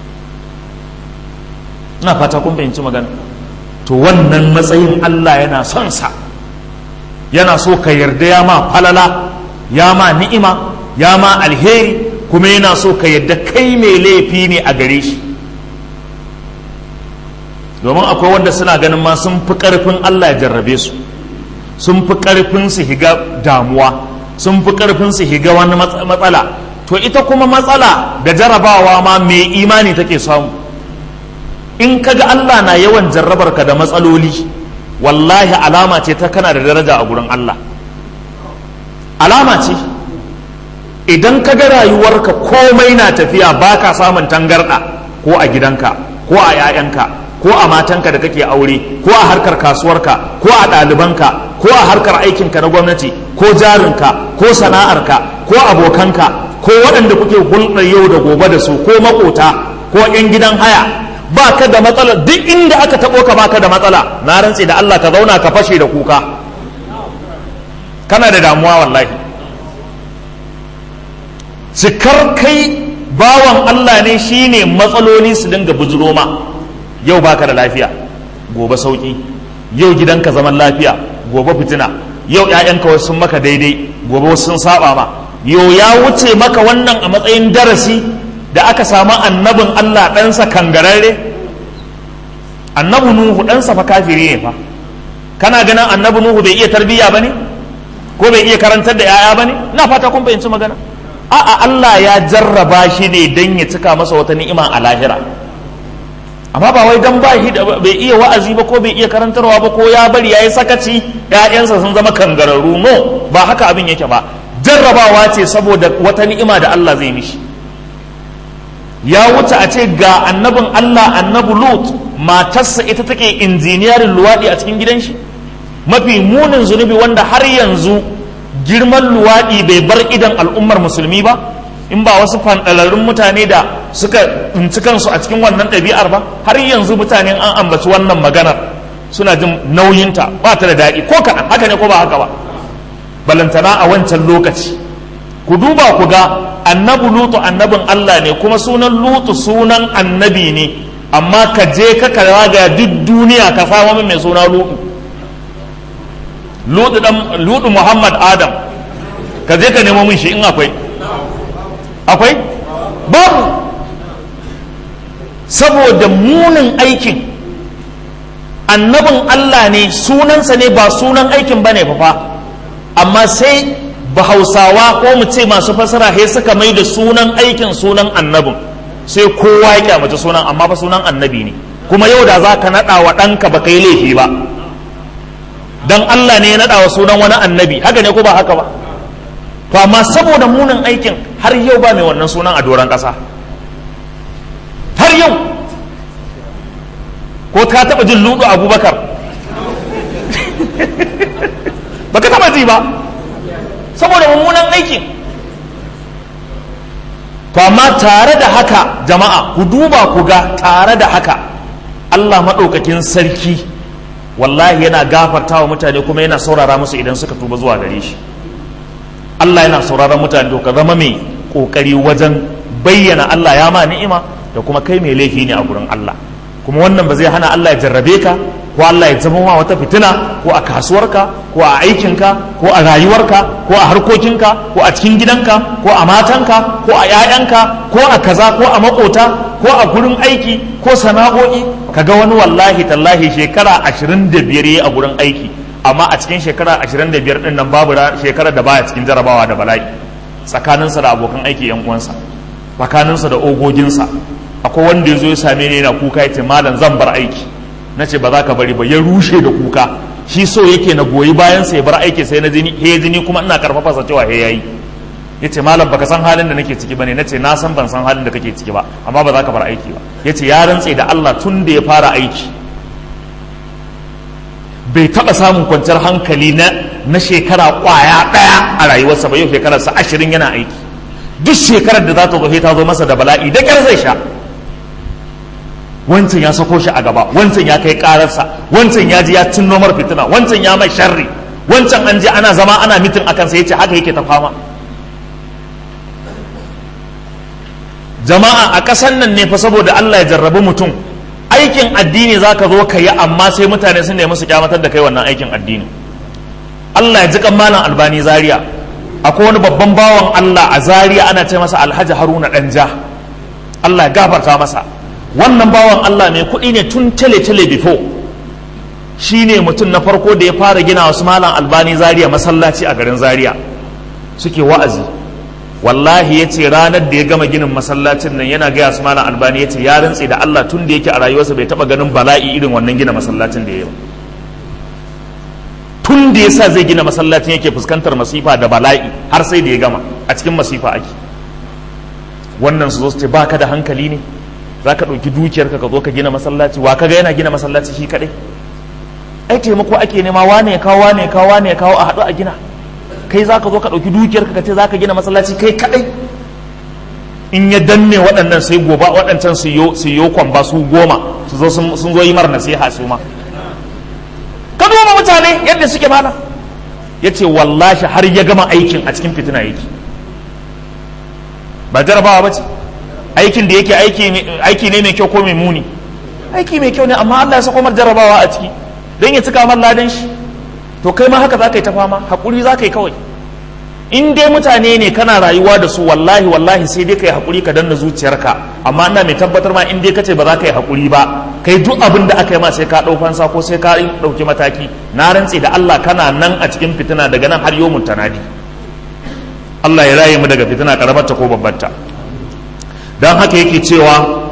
Ina fata kun fahimci magana. To wannan matsayin Allah yana son sa, yana so ka yarda ya ma falala, ya ma ni'ima, ya ma alheri, kuma yana so ka yarda kai mai laifi ne a gare shi. Domin akwai wanda suna ganin ma sun fi ƙarfin Allah ya jarrabe su, sun fi ƙarfin su higa damuwa, sun fi ƙarfin su higa wani matsala. To ita kuma matsala da jarrabawa ma mai imani take samu. In kaga Allah na yawan jarrabar ka da matsaloli, wallahi alama ce ta kana da daraja a gurin Allah. Alama ce. Idan kaga rayuwarka komai na tafiya baka samun tangarɗa, ko a gidanka, ko a 'ya'yanka, ko a matanka da kake aure, ko a harkar kasuwarka, ko a ɗalibanka, ko a harkar aikinka na gwamnati, ko jarinka, ko sana'arka, ko abokanka, ko waɗanda kuke hulɗar yau da gobe da su, ko makota, ko 'yan gidan haya, ba ka da matsala. Duk inda aka taɓo ka ba ka da matsala, na rantse da Allah ka zauna ka fashe da kuka, kana da damuwa wallahi. Cikar kai bawan Allah ne shine matsaloli su dinga bujiro ma. Yau baka da lafiya, gobe sauki. Yau gidanka zaman lafiya, gobe fitina. Yau ƴaƴanka wasu sun maka daidai, gobe wasu sun saba ma. Yau ya wuce maka wannan a matsayin darasi da aka samu annabin Allah ɗansa kangararre. Annabi Nuhu ɗansa fa kafiri ne fa. Kana ganin annabi Nuhu bai iya tarbiyya ba ne, ko bai iya karantar da 'ya'ya ba ne? Na fata kun fahimci magana. A'a, Allah ya jarraba shi ne don ya cika masa wata ni'ima a lahira. Amma ba wai dan bai iya wa'azi ba, ko bai iya karantarwa ba, ko ya bari yayi sakaci ƴaƴansa sun zama kangararru. No, ba haka abin yake ba. Jarrabawa ce saboda wata ni'ima da Allah zai mishi. Ya wuce a ce ga annabin Allah, annabi Lut, matarsa ita take injiniyarin luwaɗi a cikin gidan shi. Mafi munin zunubi wanda har yanzu girman luwaɗi bai bar idan al'ummar musulmi ba, in ba wasu fanɗalarrun mutane da suka tsinci kansu a cikin wannan ɗabi'ar ba. Har yanzu mutane an ambaci wannan maganar suna jin nauyinta, ba ta da daɗi ko kaɗan. Haka ne ko ba haka ba? Balantana a wancan lokaci. Ku duba ku ga annabi Lutu annabin Allah ne, kuma sunan Lutu sunan annabi ne, amma ka je ka ga duk duniya ka samu min mai suna Lutu. Lutu Muhammad Adam, ka je ka nemo min shi in akwai. Akwai? Babu. Saboda munin aikin. Annabin Allah ne, sunansa ne, ba sunan aikin bane fa. Amma sai Bahausawa ko mu ce masu fasara sai suka mai da sunan aikin sunan annabin, sai kowa ya kyamata sunan, amma fa sunan annabi ne. Kuma yau da za ka naɗa wa ɗanka ba ka yi laifi ba, don Allah ne ya naɗa wa sunan wani annabi. Haka ne ko ba haka ba? To amma saboda munin aikin har yau ba mai wannan sunan a doron ƙasa. Har yau. Ko ka taɓa jin Lutu Abubakar? Baka taɓa ji ba, saboda mummunan aikin. To amma tare da haka jama'a, ku duba ku ga, tare da haka Allah maɗaukakin sarki wallahi yana gafarta wa mutane, kuma yana saurara musu idan suka tuba zuwa gare shi. Allah yana sauraron mutane. To ka zama mai kokari wajen bayyana Allah ya ma ni'ima, da kuma kai mai laifi ne a gurin Allah. Kuma wannan ba zai hana Allah ya jarrabe ka ko Allah ya zama ma wata fitina ko a kasuwarka ko a aikinka ko a rayuwarka ko a harkokinka ko a cikin gidanka ko a matanka ko a 'ya'yanka ko a kaza ko a makota ko a gurin aiki ko sana'o'i. Kaga wani wallahi tallahi shekara 25 yayi a gurin aiki, amma a cikin shekara 25 din nan babu shekarar da baya cikin jarabawa da bala'i tsakaninsa da abokan aiki yan uwansa, tsakaninsa da ogoginsa. Akwai wanda ya zo ya same ni yana kuka, ya ce malam zan bar aiki. Na ce ba za ka bari ba, ya rushe da kuka. Shi so yake na goyi bayan sa ya bar aiki, sai na jini kuma ina karfafa sa cewa he yayi. Ya ce malam baka san halin da nake ciki bane. Na ce na san ban san halin da kake ciki ba, amma ba za ka bar aiki ba. Ya ce ya rantse da Allah tun da ya fara aiki bai taɓa samun kwanciyar hankali na shekara kwaya ɗaya a rayuwarsa ba. Yau shekararsa 20 yana aiki. Duk shekarar da za ta zo ta zo masa da bala'i da ƙyar zai sha. Wancan ya sako shi a gaba, wancan ya kai ƙararsa, wancan ya ji ya cinno mar fitina, wancan ya mai sharri, wancan an je ana zama ana mitin akan sa, yace haka yake ta fama. Jama'a a ƙasan nan ne fa saboda Allah ya jarrabi mutum, aikin addini zaka zo ka yi amma sai mutane sun nemi su kyamatar da kai wannan aikin addini. Allah ya ji kan malam Albani Zaria. Akwai wani babban bawan Allah a Zaria ana ce masa Alhaji Haruna Danja. Allah ya gafarta masa. Wannan bawan Allah mai kuɗi ne tun tele before. Shi ne mutum na farko da ya fara gina wasu malam Albani Zaria masallaci a garin Zaria suke wa'azi. Wallahi ya ce ranar da ya gama ginin masallacin nan yana gaya su malam Albani, ya ce ya rantse da Allah tun da yake a rayuwarsa bai taɓa ganin bala'i irin wannan gina masallacin da ya yi ba. Tun da ya sa zai gina masallacin yake fuskantar masifa da bala'i har sai da ya gama a cikin masifa ake. Wannan su zo su ce ba ka da hankali ne, za ka ɗauki dukiyarka ka zo ka gina masallaci. Wa kaga yana gina masallaci shi kaɗai? Ai taimako ake nema, wane ya kawo wane ya kawo wane ya kawo a haɗu a gina. Kai za ka zo ka ɗauki dukiyarka ka ce za ka gina masallaci kai kaɗai? In ya danne waɗannan sai gobe waɗancan su yi kwamba su 10 su zo sun zo yi mar nasiha su ma. Ka duba mutane yadda suke mana. Ya ce wallahi har ya gama aikin a cikin fitina yake. Ba jarabawa ba ce. Aikin da yake aiki ne mai kyau ko mai muni? Aiki mai kyau ne, amma Allah ya sako mar jarabawa a ciki don ya cika mar ladan shi. To kai ma haka za ka yi ta fama, haƙuri za ka yi kawai. In dai mutane ne kana rayuwa da su, wallahi sai dai ka yi haƙuri ka danna zuciyarka. Amma ina mai tabbatar ma in dai ka ce ba za ka yi haƙuri ba, kai duk abin da aka yi ma sai ka ɗau fansa ko sai ka ɗauki mataki, na rantse da Allah kana nan a cikin fitina daga nan har yawmun tanadi. Allah ya raye mu daga fitina karamarta ko babbarta. Don haka yake cewa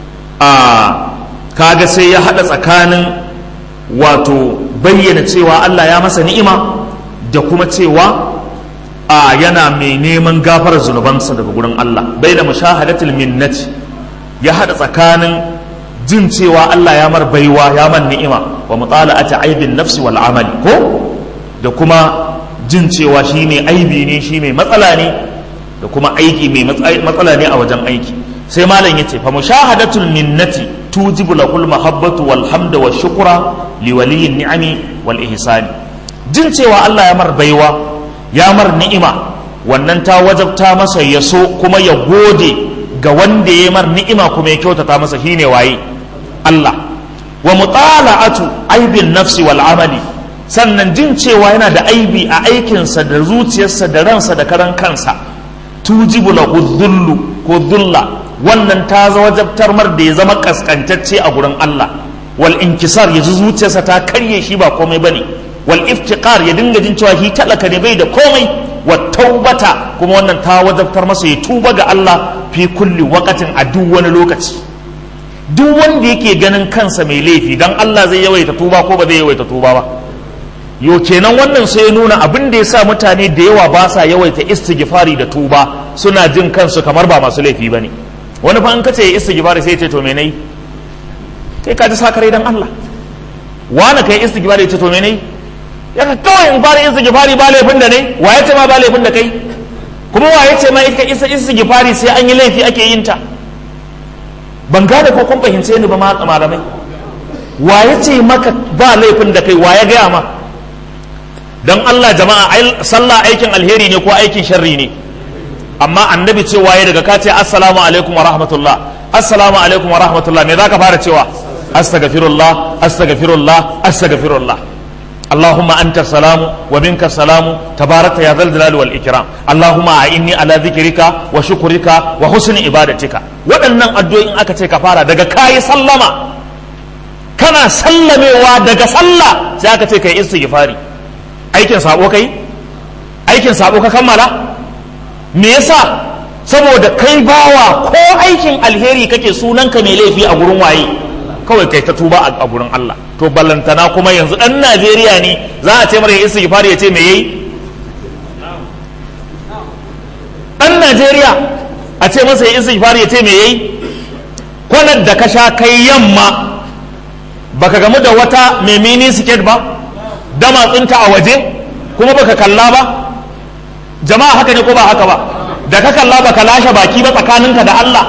kaga sai ya haɗa tsakanin wato bayyana cewa Allah ya masa ni'ima da kuma cewa yana mai neman gafarar zunubansa daga gurin Allah. Bai da mushahadatul minnati, ya haɗa tsakanin jin cewa Allah ya mar baiwa ya man ni'ima wa mutala'ati aibin nafsi wal amali, ko da kuma jin cewa shi mai aibi ne, shi mai matsala ne, da kuma aiki mai matsala ne a wajen aiki. Sai malam yace fa mushahadatul minnati tujibu lahul mahabbatu wal hamda wash shukra li waliyyin ni'ami wal ihsani. Jin cewa Allah ya mar baiwa ya mar ni'ima, wannan ta wajabta masa ya so kuma ya gode ga wanda ya mar ni'ima kuma ya kyautata masa, shine waye? Allah. Wa mutala'atu aibin nafsi wal amali, sannan jin cewa yana da aibi a aikinsa da zuciyarsa da ransa da karan kansa, tujibu lahu dhullu ko dhulla, wannan ta wajabtar mar da ya zama kaskantacce a gurin Allah. Wal inkisar, ya ji zuciyarsa ta karye shi ba komai bane. Wal iftiqar, ya dinga jin cewa shi talaka ne bai da komai. Wa taubata, kuma wannan ta wajabtar masa ya tuba ga Allah fi kulli waqatin, a duk wani lokaci. Duk wanda yake ganin kansa mai laifi, dan Allah zai yawaita tuba ko ba zai yawaita tuba ba? Yo kenan wannan sai ya nuna abin da ya sa mutane da yawa ba sa yawaita istighfari da tuba, suna jin kansu kamar ba masu laifi bane. Wani fa in ka ce istighfari sai ya ce to me nayi? Kai ka ji sakarai dan Allah. Wani kai istighfari ya ce to me nayi? Ya ka kawai in fara istighfari ba laifin da ne? Wa ya ce ma ba laifin da kai? Kuma wa ya ce ma ita istighfari sai an yi laifi ake yin ta? Ban gane ko kun fahimce ni ba malamai. Wa ya ce maka ba laifin da kai? Wa ya gaya ma? Dan Allah jama'a, sallah aikin alheri ne ko aikin sharri ne? Amma annabi cewa ya daga ka ce assalamu alaikum wa rahmatullah, assalamu alaikum wa rahmatullah, me za ka fara cewa? astaghfirullah astaghfirullah astaghfirullah Allahumma anta salamu wa minka salamu tabarakta ya zal jalali wal ikram Allahumma a'inni ala dhikrika wa shukrika wa husni ibadatika. waɗannan addu'o'in aka ce ka fara daga kayi sallama, kana sallamewa daga sallah sai aka ce kai istighfari. aikin sabo ka kammala? me yasa? saboda kai bawa ko aikin alheri kake sunanka mai laifi a gurin waye? kawai kai ta tuba a gurin Allah. to ballantana kuma yanzu dan Najeriya ne za a ce mara istighfari ya ce me yayi? dan Najeriya a ce masa istighfari ya ce me yayi? kwanar da ka sha kai yamma baka gamu da wata mai mini siket ba da matsinta a waje kuma baka kalla ba? jama'a haka ne ko ba haka ba? da ka kalla baka lashe baki ba tsakaninka da Allah?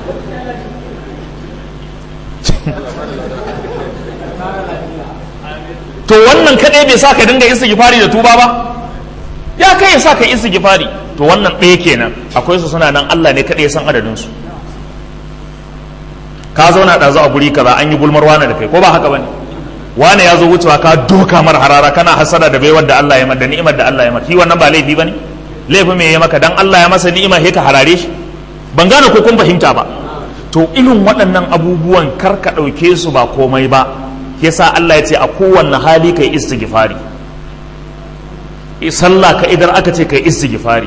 to wannan kadai bai sa ka dinga istighfari da tuba ba? ya kai ya sa ka istighfari. to wannan ɗaya kenan. akwai su suna nan, Allah ne kadai ya san adadin su. ka zauna ɗazu a guri kaza an yi gulmar wane da kai ko ba haka bane? wane ya zo wucewa ka doka mar harara kana hasada da baiwar da Allah ya mar da ni'imar da Allah ya mar, shi wannan ba laifi bane? laifin me ya maka? dan Allah ya masa ni'ima sai ka harare shi? ban gane ko kun fahimta ba. to irin waɗannan abubuwan kar ka ɗauke su ba komai ba. yasa Allah ya ce a kowanne hali kai istighfari. sallah ka idan aka ce kai istighfari,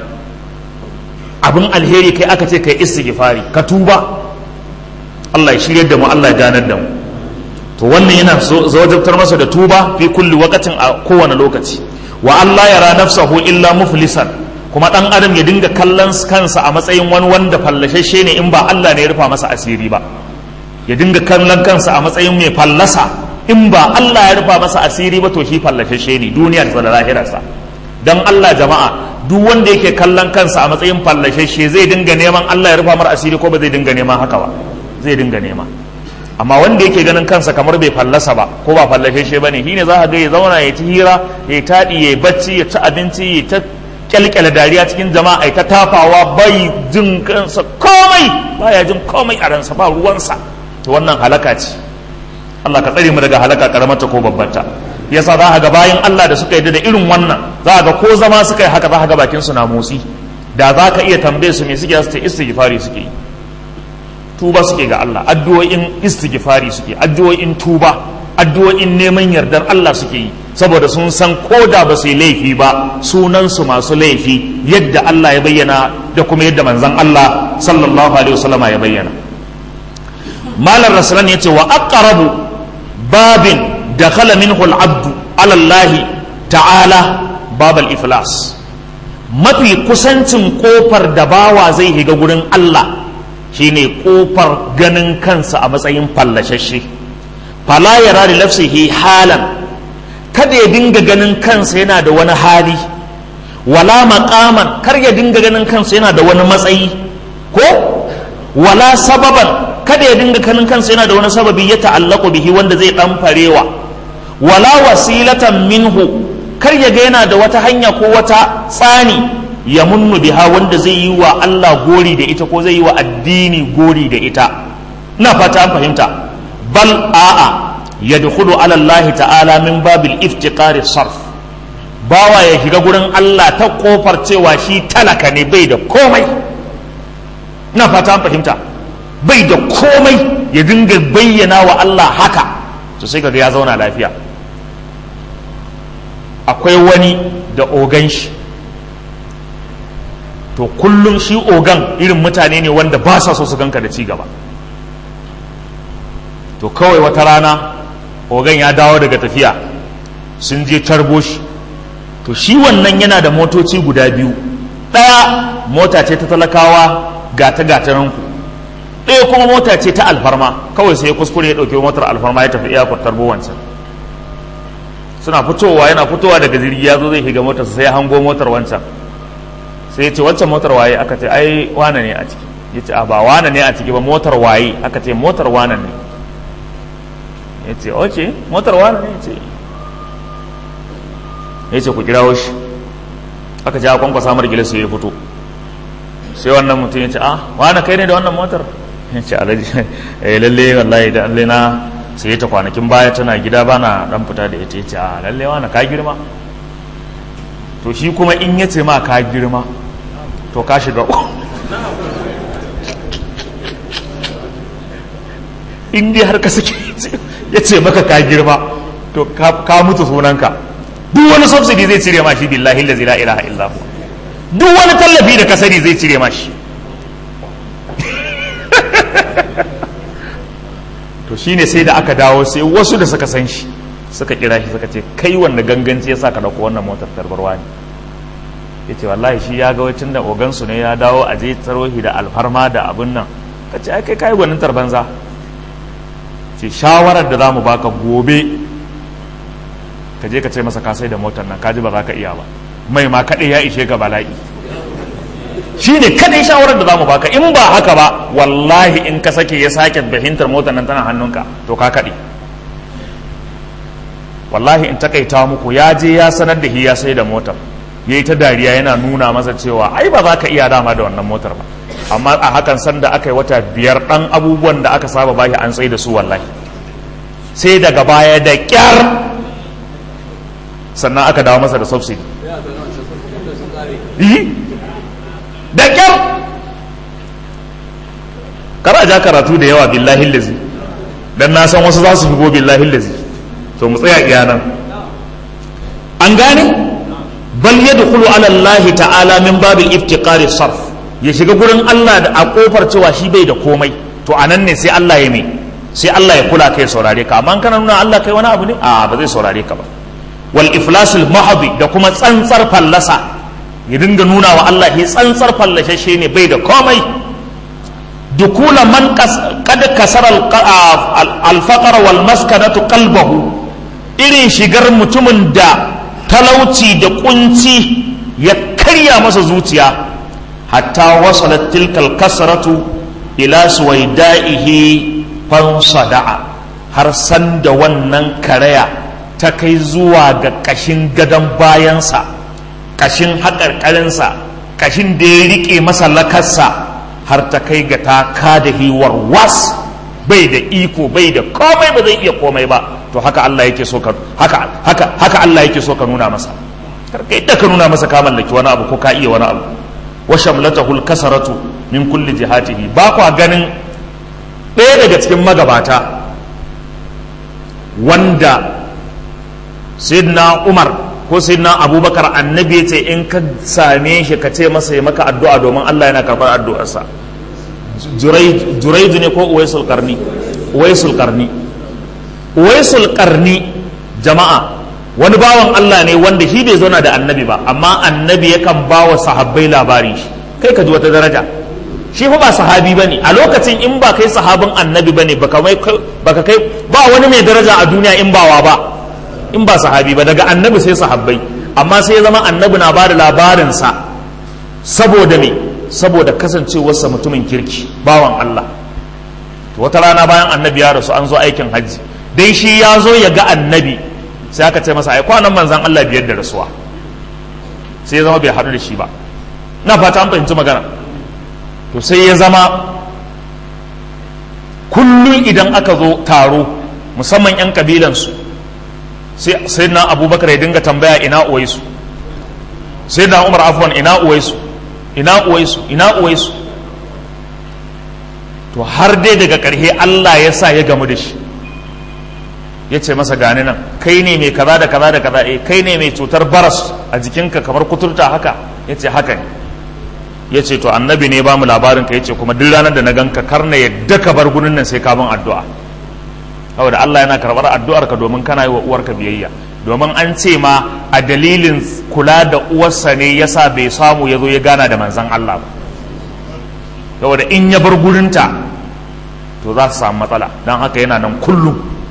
abin alheri kai aka ce kai istighfari, ka tuba. Allah ya shiryar da mu, Allah ya ganar da mu. to wannan yana zawajabtar masa da tuba fi kulli waqtin, a kowane lokaci. wa Allah yara nafsahu illa muflisan, kuma dan adam ya dinga kallon kansa a matsayin wani wanda fallashashe ne in ba Allah ne ya rufa masa asiri ba. ya dinga kallon kansa a matsayin mai fallasa in ba Allah ya rufa masa asiri ba, to shi fallashashe ne duniyarsa da lahirarsa. dan Allah jama'a, duk wanda yake kallon kansa a matsayin fallashashe zai dinga neman Allah ya rufa mar asiri ko ba zai dinga neman haka ba? zai dinga nema. amma wanda yake ganin kansa kamar bai fallasa ba ko ba fallashashe bane, shine za ka ga ya zauna ya ci hira, ya taɗi, ya bacci, ya ci abinci, ya ta kyalkyala dariya cikin jama'a, ya ta tafawa, bai jin kansa komai, baya jin komai a ransa, ba ruwansa. to wannan halaka ce. Allah ka tsare mu daga halaka karamarta ko babbarta. yasa za ka ga bayan Allah da suka yi da irin wannan, za ka ga ko zama suka yi haka za ka ga bakin su na motsi. da za ka iya tambaye su me suke, su ce istighfari suke yi, tuba suke ga Allah, addu'o'in istighfari suke, addu'o'in tuba, addu'o'in neman yardar Allah suke yi, saboda sun san ko da ba su yi laifi ba sunan su masu laifi, yadda Allah ya bayyana da kuma yadda manzon Allah sallallahu alaihi wasallam ya bayyana. malar rasulan yace wa aqrabu babin dakhala minhu al-abdu ala Allah ta'ala bab al-iflas, mafi kusancin kofar da bawa zai higa gurin Allah shine kofar ganin kansa a matsayin fallashashe. fala yara li nafsihi halan, kada ya dinga ganin kansa yana da wani hali, wala maqaman, kar ya dinga ganin kansa yana da wani matsayi, ko wala sababan, kada ya dinga ganin kansa yana da wani sababi ya ta'allaqu bihi wanda zai dan farewa, wala wasilatan minhu, kar ya ga yana da wata hanya ko wata tsani ya munnu biha wanda zai yi wa Allah gori da ita ko zai yi wa addini gori da ita. ina fata an fahimta. bal a'a yadkhulu ala Allah ta'ala min babil iftiqari sarf, bawa ya shiga gurin Allah ta kofar cewa shi talaka ne, bai da komai. ina fata an fahimta. bai da komai, ya dinga bayyana wa Allah haka, to sai kaga ya zauna lafiya. akwai wani da ogan shi, to kullum shi ogan irin mutane ne wanda ba sa so su ganka da ci gaba. to kawai wata rana ogan ya dawo daga tafiya, sun je tarbo shi, to shi wannan yana da motoci guda biyu, ɗaya mota ce ta talakawa gata-gataranku, ɗaya kuma mota ce ta alfarma. kawai sai ya kuskure ya ɗauki motar alfarma ya tafi iyakar tarbo wancan. suna fitowa, yana fitowa daga jirgi ya zo zai shiga motar, sai ya hango motar wancan, sai ya ce wancan motar waye? aka ce ai wane ne a ciki. ya ce a ba wane ne a ciki ba, motar waye? aka ce motar wane ne. ya ce oke, motar wane ne? ya ce ku kirawo shi. aka ce a kwankwasa mar gila, sai ya fito. sai wannan mutum ya ce a wane kai ne da wannan motar? ya ce alaji lalle wallahi da Allah sai ta kwanakin baya tana gida bana dan fita da ita yace a lalle wani ka girma. To shi kuma in yace ma ka girma to ka shiga in dai har ka sake yace maka ka girma to ka mutu sunanka. Duk wani subsidy zai cire ma shi billahi allazi la ilaha illa hu. Duk wani tallafi da ka sani zai cire ma shi. To shine sai da aka dawo sai wasu da suka san shi suka kira shi suka ce kai wanda ganganci ya sa ka dauko wannan motar tarbarwa ne. Yace wallahi shi ya ga wacin da ogansu ne ya dawo a je tsarohi da alfarma da abin nan. Kace ai kai gwanin tarbanza. Ce shawarar da zamu baka gobe ka je ka ce masa ka sai da motar nan kaji ba za ka iya ba, mai ma kaɗai ya ishe ga bala'i. Shi ne kaɗai shawarar da za mu baka, in ba haka ba wallahi in ka sake ya sake fahimtar motar nan tana hannunka to ka kaɗe. Wallahi in takaita muku, ya je ya sanar da shi ya sai da motar, ya yi ta dariya yana nuna masa cewa ai ba za ka iya dama da wannan motar ba, amma a hakan sanda aka yi wata 5 ɗan abubuwan da aka saba bashi an tsaye da su wallahi, sai daga baya da ƙyar sannan aka dawo masa da subsidy da kyau. Kar a ja karatu da yawa billahi lazi, dan na san wasu za su shigo billahi lazi, to mu tsaya iya nan. An gane bal yadkhulu ala Allah ta'ala min babil iftiqari sarf, ya shiga gurin Allah da a kofar cewa shi bai da komai, to anan ne sai Allah ya mai, sai Allah ya kula kai saurare ka. Amma kana nuna Allah kai wani abu ne, a ba zai saurare ka ba. Wal iflasul mahdi, da kuma tsantsar fallasa, ya dinga nuna wa Allah ya tsantsar fallashe ne bai da komai. Dukula man kad kasara al-faqr wal maskanatu qalbahu, irin shigar mutumin da talauci da kunci ya karya masa zuciya, hatta wasalat tilkal kasratu ila suwaidaihi fansada'a, har sanda wannan karaya ta kai zuwa ga kashin gadon bayansa, kashin haƙarƙarinsa, kashin da ya riƙe masa lakarsa, har ta kai ga ta kada hiwar was, bai da iko bai da komai, ba zai iya komai ba. To haka Allah yake so ka haka Allah yake so ka nuna masa, karka yadda ka nuna masa ka mallaki wani abu ko ka iya wani abu. Wa shamlatahu al-kasaratu min kulli jihatihi, ba kwa ganin ɗaya daga cikin magabata wanda sayyidina Umar ko sayyidina Abubakar, annabi ce in ka same shi ka ce masa ya maka addu'a domin Allah yana karɓar addu'arsa. Juraid ne ko Uwaisul Qarni? Uwaisul Qarni jama'a wani bawan Allah ne wanda shi bai zauna da annabi ba, amma annabi yakan ba wa sahabbai labarin shi. Kai ka ji wata daraja, shi fa ba sahabi bane a lokacin, in ba kai sahabin annabi bane baka kai ba wani mai daraja a duniya in bawa ba, in ba sahabi ba, daga annabi sai sahabbai. Amma sai ya zama annabi na bada labarinsa saboda me, saboda kasancewarsa mutumin kirki, bawan Allah. To wata rana bayan annabi ya rasu, an zo aikin hajji, dai shi ya zo ya ga annabi, sai aka ce masa ai kwanan manzan Allah 5 da rasuwa, sai ya zama bai haɗu da shi ba. Na fata an fahimci magana. To sai ya zama kullum idan aka zo taro, musamman 'yan kabilansu, sai na Abubakar ya dinga tambaya ina Uwaisu, sai na Umar afwan ina Uwaisu, ina Uwaisu. To har dai daga ƙarshe Allah ya sa ya gamu da shi, ya ce masa gani nan, kai ne mai kaza da kaza da kaza, kai ne mai cutar baras a jikinka kamar kuturta haka? Ya ce haka ne. Ya ce to annabi ne ba mu labarin ka, ya ce kuma duk ranar da na ganka kar na yadda ka bar gurin nan sai ka bin addu'a, saboda Allah yana karɓar addu'ar ka domin kana yi wa uwarka biyayya. Domin an ce ma a dalilin kula da uwarsa ne yasa bai samu ya zo ya gana da manzon Allah ba, saboda in ya bar gurinta to za su samu matsala, don haka yana nan kullum.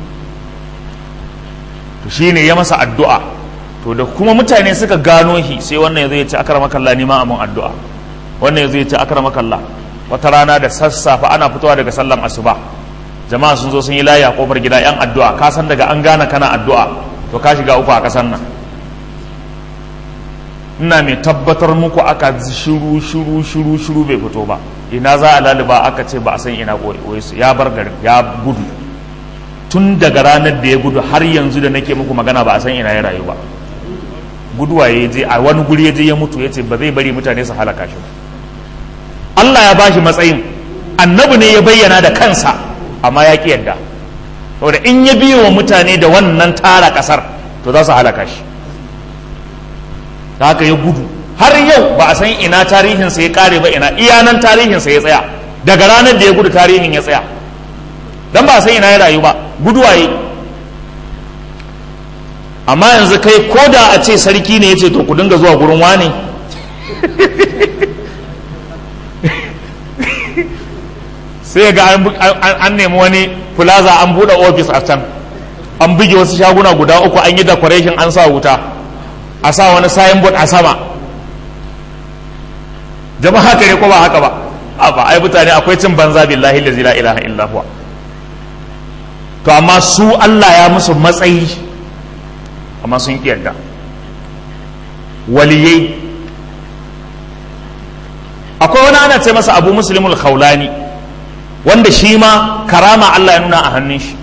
To shine ya masa addu'a, to da kuma mutane suka gano shi, sai wannan ya zo ya ce akramakallah ni ma amun addu'a, wannan ya zo ya ce akramakallah. Wata rana da sassafe ana fitowa daga sallan asuba, jama'a sun zo sun yi layi a kofar gida, yan addu'a, ka san daga an gane kana addu'a to ka shiga uku a kasan nan. Ina mai tabbatar muku aka shiru bai fito ba, ina za a laliba aka ce ba a san ina Uwaisu, ya bar garin ya gudu tun daga ranar da ya gudu har yanzu da nake muku magana ba a san ina ya rayu ba. Guduwa ya je a wani guri ya je ya mutu, ya ce ba zai bari mutane su halaka shi ba. Allah ya bashi matsayin, annabi ne ya bayyana da kansa, amma ya ki yadda, saboda in ya biyo wa mutane da wannan tara kasar to za su halaka shi. Da haka ya gudu har yau ba a san ina tarihinsa ya kare ba, ina iyanan tarihinsa ya tsaya. Daga ranar da ya gudu tarihin ya tsaya, dan ba a san ina ya rayu ba, guduwa yi. Amma yanzu kai ko da a ce sarki ne ya ce to ku dinga zuwa gurin wane sai ga an nemi wani plaza an buɗe ofis a can, an buge wasu shaguna guda 3 an yi decoration, an sa wuta, a sa wani signboard a sama. Jama'a haka ne ko ba haka ba? Ba ai mutane akwai cin banza billahi la ilaha illa huwa. To amma su Allah ya musu matsayi, amma sun ƙi yarda. Waliyai, akwai wani ana ce masa Abu Muslimul Khawlani, wanda shi ma karama Allah ya nuna a hannun shi.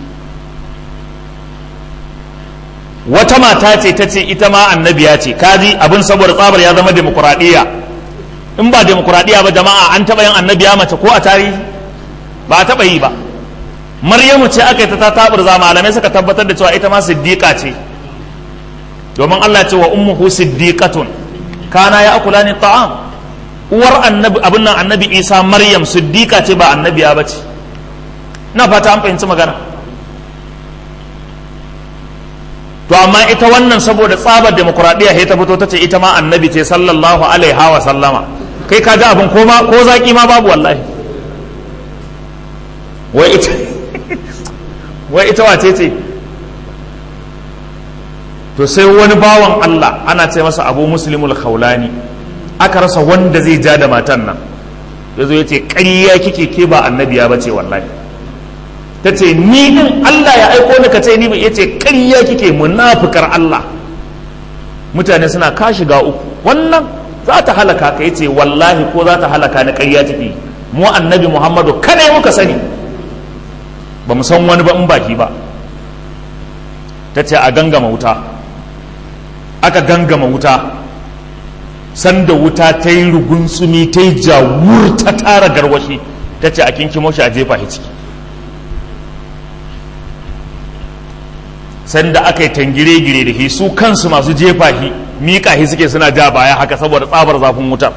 Wata mata ce ta ce ita ma annabiya ce, kaji abin saboda tsabar ya zama demokuraɗiyya. In ba demokuraɗiyya ba jama'a, an taɓa yin annabiya mace ko a tarihi? Ba a taɓa yi ba. Maryamu ce aka yi ta taɓurza, malamai suka tabbatar da cewa ita ma siddiƙa ce, domin Allah ce wa ummuhu siddiqatun kana ya akula ni ta'am. Uwar annabi abin nan annabi Isa Maryam siddiqa ce, ba annabiya ba ce. Na fata an fahimci magana. To amma ita wannan saboda tsabar demokuraɗiyya sai ta fito ta ce ita ma annabi ce sallallahu alaihi wa sallama. Kai ka ji abin ko zaki ma babu wallahi. Wai ita wace ce? To sai wani bawan Allah ana ce masa Abu Muslimul Khawlani, aka rasa wanda zai ja da matan nan, ya zo ya ce ƙarya kike, ke ba annabiya ba ce wallahi. Ta ce ni din Allah ya aiko ni, ka ce ni ba, ya ce ƙarya kike, munafukar Allah. Mutane suna ka shiga uku, wannan za ta halaka ka, ya ce wallahi ko za ta halaka ni ƙarya take. Mu annabi Muhammadu kada muka sani, ba mu san wani ba in baki ba. Ta ce a gangama wuta, aka gangama wuta, sanda wuta ta yi rugunsumi, ta yi jawur, ta tara garwashi, ta ce a kinkimo shi a jefa shi ciki. Sanda aka yi tangire-gire da shi, su kansu masu jefa shi miƙa shi suke suna ja baya haka saboda tsabar zafin wutar.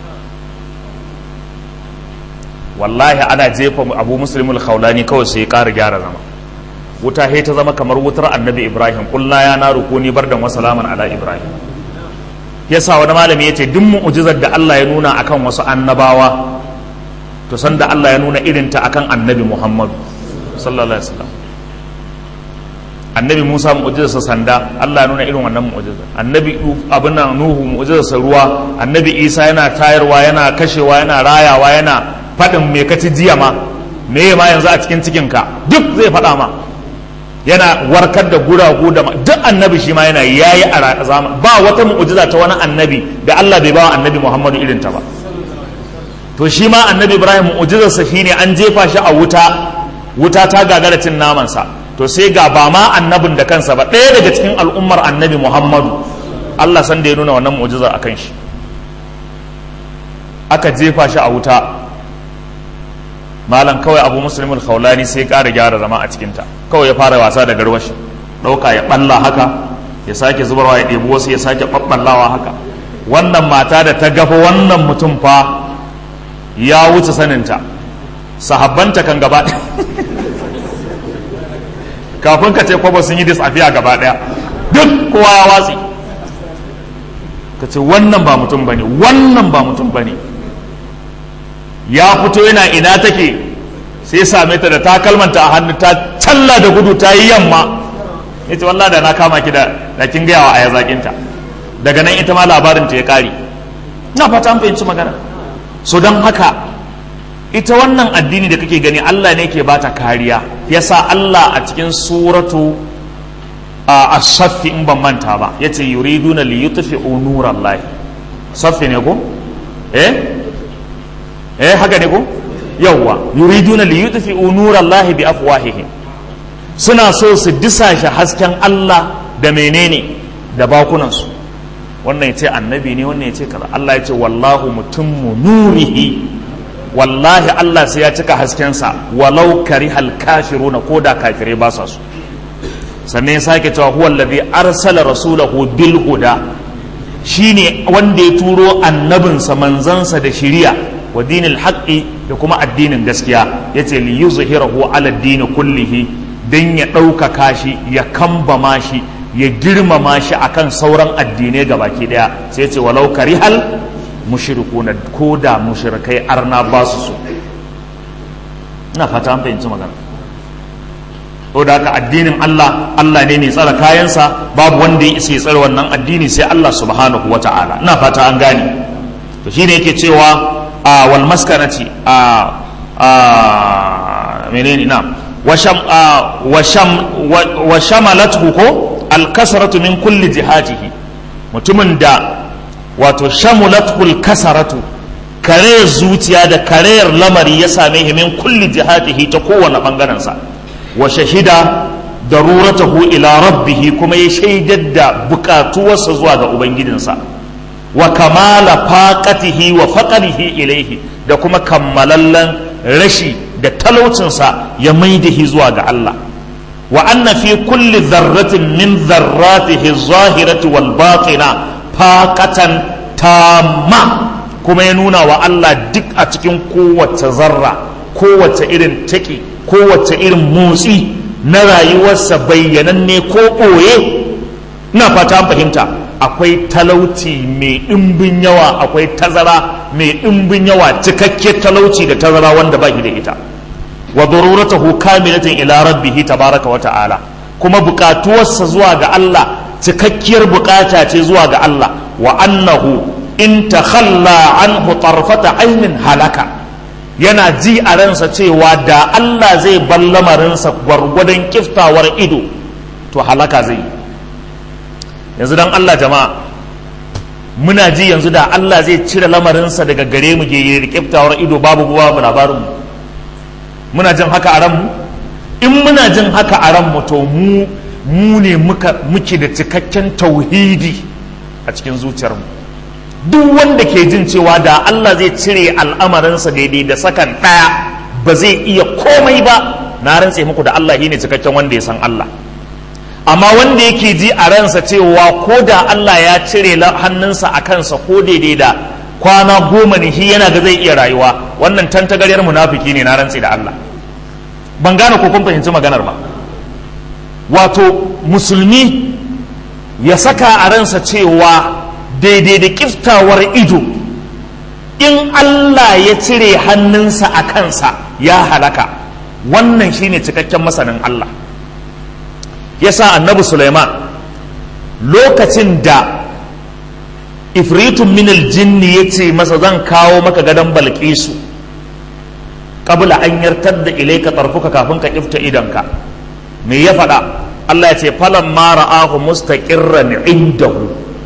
Wallahi ana jefa Abu Muslimul Khawlani kawai sai ya ƙara gyara zama. Wuta he ta zama kamar wutar annabi Ibrahim, kulna ya naru kuni bardan wa salaman ala Ibrahim. Yasa wani malami yace duk mu'jizar da Allah ya nuna akan wasu annabawa, to san da Allah ya nuna irin ta akan annabi Muhammad sallallahu alaihi wasallam. Annabi Musa mu'jizarsa sanda, Allah ya nuna irin wannan mu'jizar. Annabi abin nan Nuhu mu'jizarsa ruwa, annabi Isa yana tayarwa, yana kashewa, yana rayawa, yana faɗin me ka ci jiya ma, me ma yanzu a cikin cikinka, duk zai faɗa ma. Yana warkar da guragu da duk annabi shi ma yana yayi a zaman. Ba wata mu'jiza ta wani annabi da Allah bai bawa annabi Muhammadu irin ta ba. To shi ma annabi Ibrahim mu'jizarsa shine an jefa shi a wuta ta gagara cin namansa. To sai ga ba ma annabin da kansa ba, ɗaya daga cikin al'ummar annabi Muhammadu, Allah san da ya nuna wannan mu'jiza akan shi. Aka jefa shi a wuta, malam kawai Abu Muslimul Khawlani sai ƙara gyara zama a cikinta, kawai ya fara wasa da garwashi, ɗauka ya ɓalla haka, ya sake zubarwa, ya ɗebi wasu ya sake ɓaɓɓallawa haka. Wannan mata da ta gafa wannan mutum fa ya wuce saninta, sahabbanta kan gaba ɗaya kafin ka ce kwaba sun yi disafiya gaba ɗaya, duk kowa ya watsi. Ka ce wannan ba mutum bane, wannan ba mutum bane. Ya fito yana ina take, sai same ta da takalmanta a hannu, ta talla da gudu, ta yi yamma. Ya ce wallah da na kama ki da kin gayawa a yazakinta. Daga nan ita ma labarinta ya ƙare. Na fata an fahimci magana. So don haka ita wannan addini da kake gani Allah ne ke bata kariya. Yasa Allah a cikin suratu as-saff in ban manta ba, yace yuriduna li yutfi'u nurallahi. Saffi ne ko? Haka ne ko? Yawwa, yuriduna li yutfi'u nurallahi bi afwahihim. suna so su disashe hasken Allah da menene da bakunansu. Wannan ya ce annabi ne, wannan ya ce kaza. Allah ya ce wallahu mutimmu nurihi, wallahi Allah sai ya cika haskensa walau karihal kafiruna, ko da kafirai ba sa so. Sannan ya sake cewa huwa allazi arsala rasulahu bil huda, shine wanda ya turo annabinsa manzansa da shiriya wa dinil haqqi, da kuma addinin gaskiya. Yace li yuzhirahu ala dini kullihi, dan ya ɗaukaka shi, ya kambama shi, ya girmama shi akan sauran addinai gabaki daya. Sai yace walau karihal mushrikuna, ko da mushrikai arna ba su so. Ina fata an fahimci magana. To da haka addinin Allah, Allah ne mai tsara kayansa, babu wanda ya isa ya tsara wannan addini sai Allah subhanahu wa ta'ala. Ina fata an gane. To shine yake cewa wal maskanati menene na wa shamalathu ko al kasratu min kulli jihatihi, mutumin da wato shamalathu al kasratu, karayar zuciya da karayar lamari ya same shi min kulli jihatihi, ta kowane bangaren sa. Wa shahida daruratahu ila rabbihi, kuma ya shaidar da bukatuwarsa zuwa ga ubangijinsa. Wa kamala faqatihi wa faqrihi ilaihi, da kuma kammalallen rashi da talaucinsa ya maidahi zuwa ga Allah. Wa anna fi kulli dharratin min dharratihi zahirati wal batina faqatan tamma, kuma ya nuna wa Allah duk a cikin kowace zarra, kowace irin take, kowace irin motsi na rayuwarsa bayyananne ko ɓoye. Ina fata an fahimta. Akwai talauci mai ɗimbin yawa, akwai tazara mai ɗimbin yawa, cikakke talauci da tazara wanda ba shi da ita. Wa daruratahu kamilatin ila rabbihi tabaraka wa ta'ala, kuma bukatuwarsa zuwa ga Allah cikakkiyar bukata ce zuwa ga Allah. Wa annahu in takhalla anhu tarfata ainin halaka, yana ji a ransa cewa da Allah zai bar lamarinsa gwargwadon kiftawar ido to halaka zai yi. Yanzu dan Allah jama'a, muna ji yanzu da Allah zai cire lamarinsa daga gare mu ke kiftawar ido, babu labarin mu. Muna jin haka a ranmu? In muna jin haka a ranmu, to mu ne muke da cikakken tauhidi a cikin zuciyarmu. Duk wanda ke jin cewa da Allah zai cire al'amarinsa daidai da sakan ɗaya ba zai iya komai ba, na rantse muku da Allah shine cikakken wanda ya san Allah. Amma wanda yake ji a ransa cewa ko da Allah ya cire hannunsa a kansa ko daidai da kwana 10 ne, shi yana ga zai iya rayuwa, wannan tantagaryar munafiki ne, na rantse da Allah. Ban gane ko kun fahimci maganar ba. Wato musulmi ya saka a ransa cewa daidai da kiftawar ido, in Allah ya cire hannunsa a kansa ya halaka, wannan shine cikakken masanin Allah. Yasa annabi Sulaiman lokacin da ifritun minal jinni ya ce masa zan kawo maka gadon Balkisu qabla an yartar da ilaika tarfuka, kafin ka kifta idanka, me ya faɗa? Allah ya ce falamma ra'ahu mustaqirran indahu,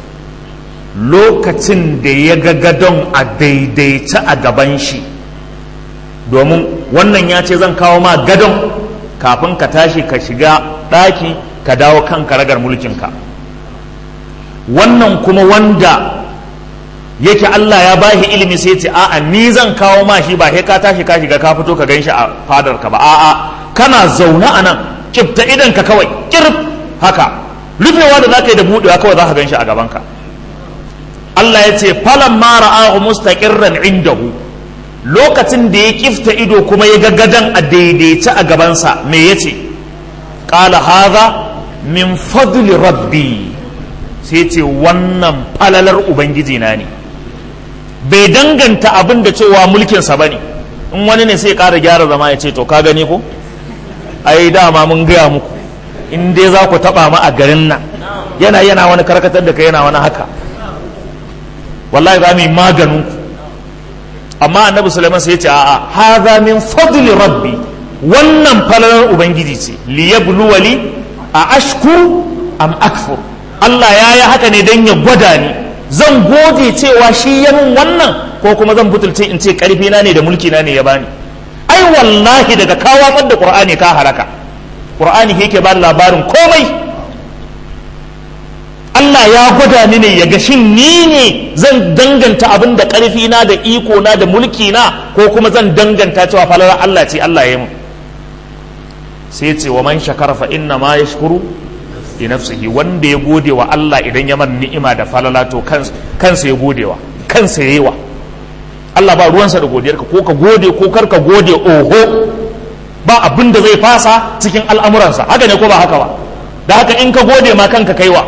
lokacin da ya ga gadon a daidaice a gaban shi, domin wannan ya ce zan kawo ma gadon kafin ka tashi ka shiga ɗaki ka dawo kan karagar mulkinka. Wannan kuma wanda yake Allah ya bashi ilimi sai ce a'a ni zan kawo ma shi, ba sai ka tashi ka shiga ka fito ka ganshi a fadar ka ba, a'a kana zaune a nan kifta idan ka kawai kirf haka, rufewa da zaka yi da budewa kawai zaka ganshi a gaban ka. Allah ya ce falamma ra'ahu mustaqirran indahu, lokacin da ya kifta ido kuma ya ga gadan a daidaice a gabansa, me yace? Qala hadha min fadli rabbi, sai ce wannan falalar ubangiji na ne. Bai danganta abin da cewa mulkinsa ba ne. In wani ne sai ƙara gyara zama ya ce to ka gani ko, ai dama mun gaya muku in dai za ku taɓa mu a garin nan, yana wani karkatar da kai, yana wani haka, wallahi za mu yi maganin ku. Amma annabi Sulaiman sai ya ce a'a, hadha min fadli rabbi, wannan falalar ubangiji ce, liyabluwali a ashkur am akfur. Allah ya yi haka ne don ya gwada ni, zan gode cewa shi ya min wannan, ko kuma zan butulce in ce karfi na ne da mulki na ne ya bani. Ai wallahi daga ka watsar da Qur'ani ka halaka, Qur'ani yake ba labarin komai. Allah ya gwada ni ne ya ga shin ni ne zan danganta abin da ƙarfi na da iko na da mulki na, ko kuma zan danganta cewa falalar Allah ce Allah ya yi mu. Sai ce wa man shakara fa inna ma yashkuru li nafsihi, wanda ya gode wa Allah idan ya man ni'ima da falala to kansa ya godewa, kansa yayi wa Allah. Ba ruwansa da godiyarka, ko ka gode ko kar ka gode, oho, ba abin da zai fasa cikin al'amuransa. Haka ne ko ba haka ba? Da haka in ka gode ma kanka kaiwa.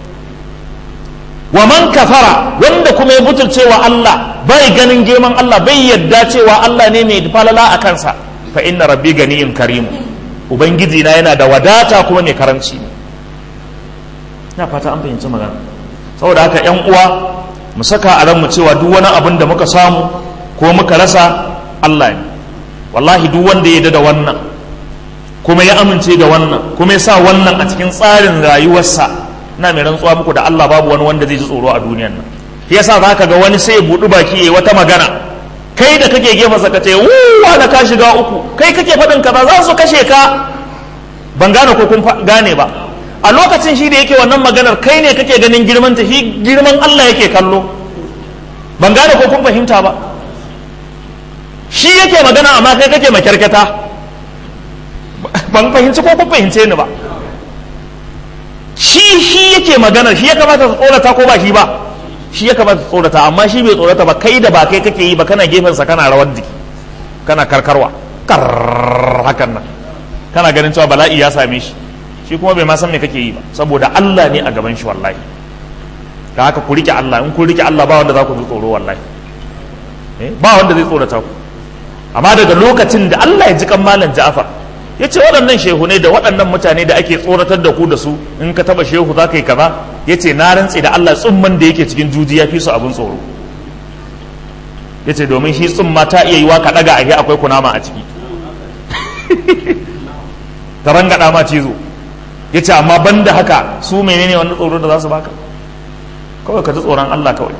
Wa man kafara, wanda kuma ya butulce wa Allah, bai ganin girman Allah, bai yadda cewa Allah ne mai falala a kansa, fa inna rabbi ganiyyun karim, ubangiji na yana da wadata kuma mai karanci. Na fata an fahimci magana. Saboda haka yan uwa, mu saka a ranmu cewa duk wani abin da muka samu ko muka rasa Allah ne. Wallahi duk wanda ya da wannan kuma ya amince da wannan kuma ya sa wannan a cikin tsarin rayuwarsa, ina mai rantsuwa muku da Allah babu wani wanda zai ji tsoro a duniyan nan. Shi yasa zaka ga wani sai ya buɗi baki yayi wata magana, kai da kake gefa saka ce wuwa da ka shiga uku, kai kake faɗin kaza za su kashe ka. Ban gane ko kun gane ba. A lokacin shi da yake wannan maganar, kai ne kake ganin girman ta, shi girman Allah yake kallo. Ban gane ko kun fahimta ba. Shi yake magana amma kai kake makyarkata. Ban fahimci ko kun fahimce ni ba. Shi yake maganar, shi ya kamata ta tsorata ko ba shi ba? Shi ya kamata ta tsorata, amma shi bai tsorata ba. Kai da ba kai kake yi ba, kana gefensa kana rawar jiki, kana karkarwa hakan nan, kana ganin cewa bala'i ya same shi. Shi kuma bai ma san me kake yi ba, saboda Allah ne a gaban shi wallahi. Da haka ku rike Allah, in ku rike Allah ba wanda za ku ji tsoro wallahi. Ba wanda zai tsorata ku. Amma daga lokacin da Allah ya ji kan Malam Ja'far, ya ce waɗannan shehunai da waɗannan mutane da ake tsoratar da ku da su, in ka taba shehu za ka yi kaza, ya ce na rantse da Allah tsumman da yake cikin juji ya fi su abin tsoro. Ya ce domin shi tsumma ta iya yiwa ka ɗaga a akwai kunama a ciki ta rangaɗa ma cizo. Ya ce amma ban da haka su menene wani tsoro da za su baka? Kawai ka ji tsoron Allah kawai.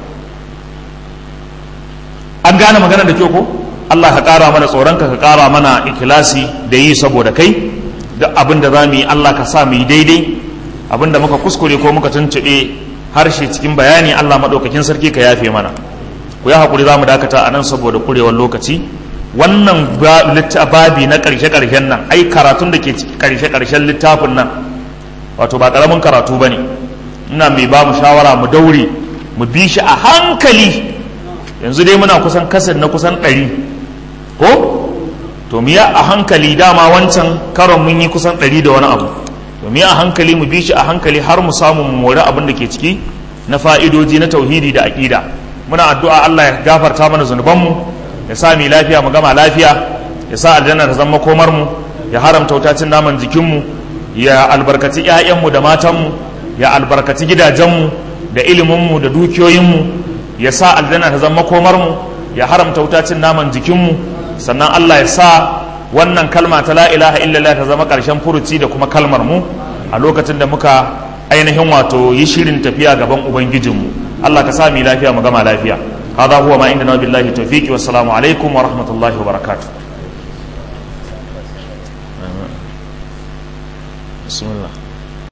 An gane magana da kyau ko? Allah ka ƙara mana tsoronka, ka ƙara mana ikilasi da yi saboda kai. Duk abin da za mu yi Allah ka sa mu yi daidai, abin da muka kuskure ko muka tuntuɓe harshe cikin bayani Allah maɗaukakin sarki ka yafe mana. Ku yi haƙuri, za mu dakata a nan saboda ƙurewar lokaci. Wannan babi na ƙarshe-ƙarshen nan, ai karatun da ke ƙarshe-ƙarshen littafin nan, wato ba ƙaramin karatu ba ne. Ina mai ba mu shawara mu daure mu bi shi a hankali. Yanzu dai muna kusan kasar na kusan 100 ko? To mu yi a hankali, dama wancan karon mun yi kusan 100 da wani abu. To mu yi a hankali, mu bi shi a hankali har mu samu mu mori abin da ke ciki na fa'idoji na tauhidi da aƙida. Muna addu'a Allah ya gafarta mana zunubanmu, ya sa mu lafiya mu gama lafiya, ya sa aljanna ta zama komar mu, ya haramta wutacin naman jikinmu, ya albarkaci 'ya'yanmu da matanmu, ya albarkaci gidajenmu da iliminmu da dukiyoyinmu, ya sa aljanna ta zama komar mu, ya haramta wutacin naman jikinmu. Sannan Allah ya sa wannan kalma ta la ilaha illallah ta zama ƙarshen furuci da kuma kalmar mu a lokacin da muka ainihin wato yi shirin tafiya gaban ubangijinmu. Allah ka sa mu lafiya mu gama lafiya. Hada huwa ma indana billahi tawfiqi, wassalamu alaikum wa rahmatullahi wa barakatuh. Bismillah.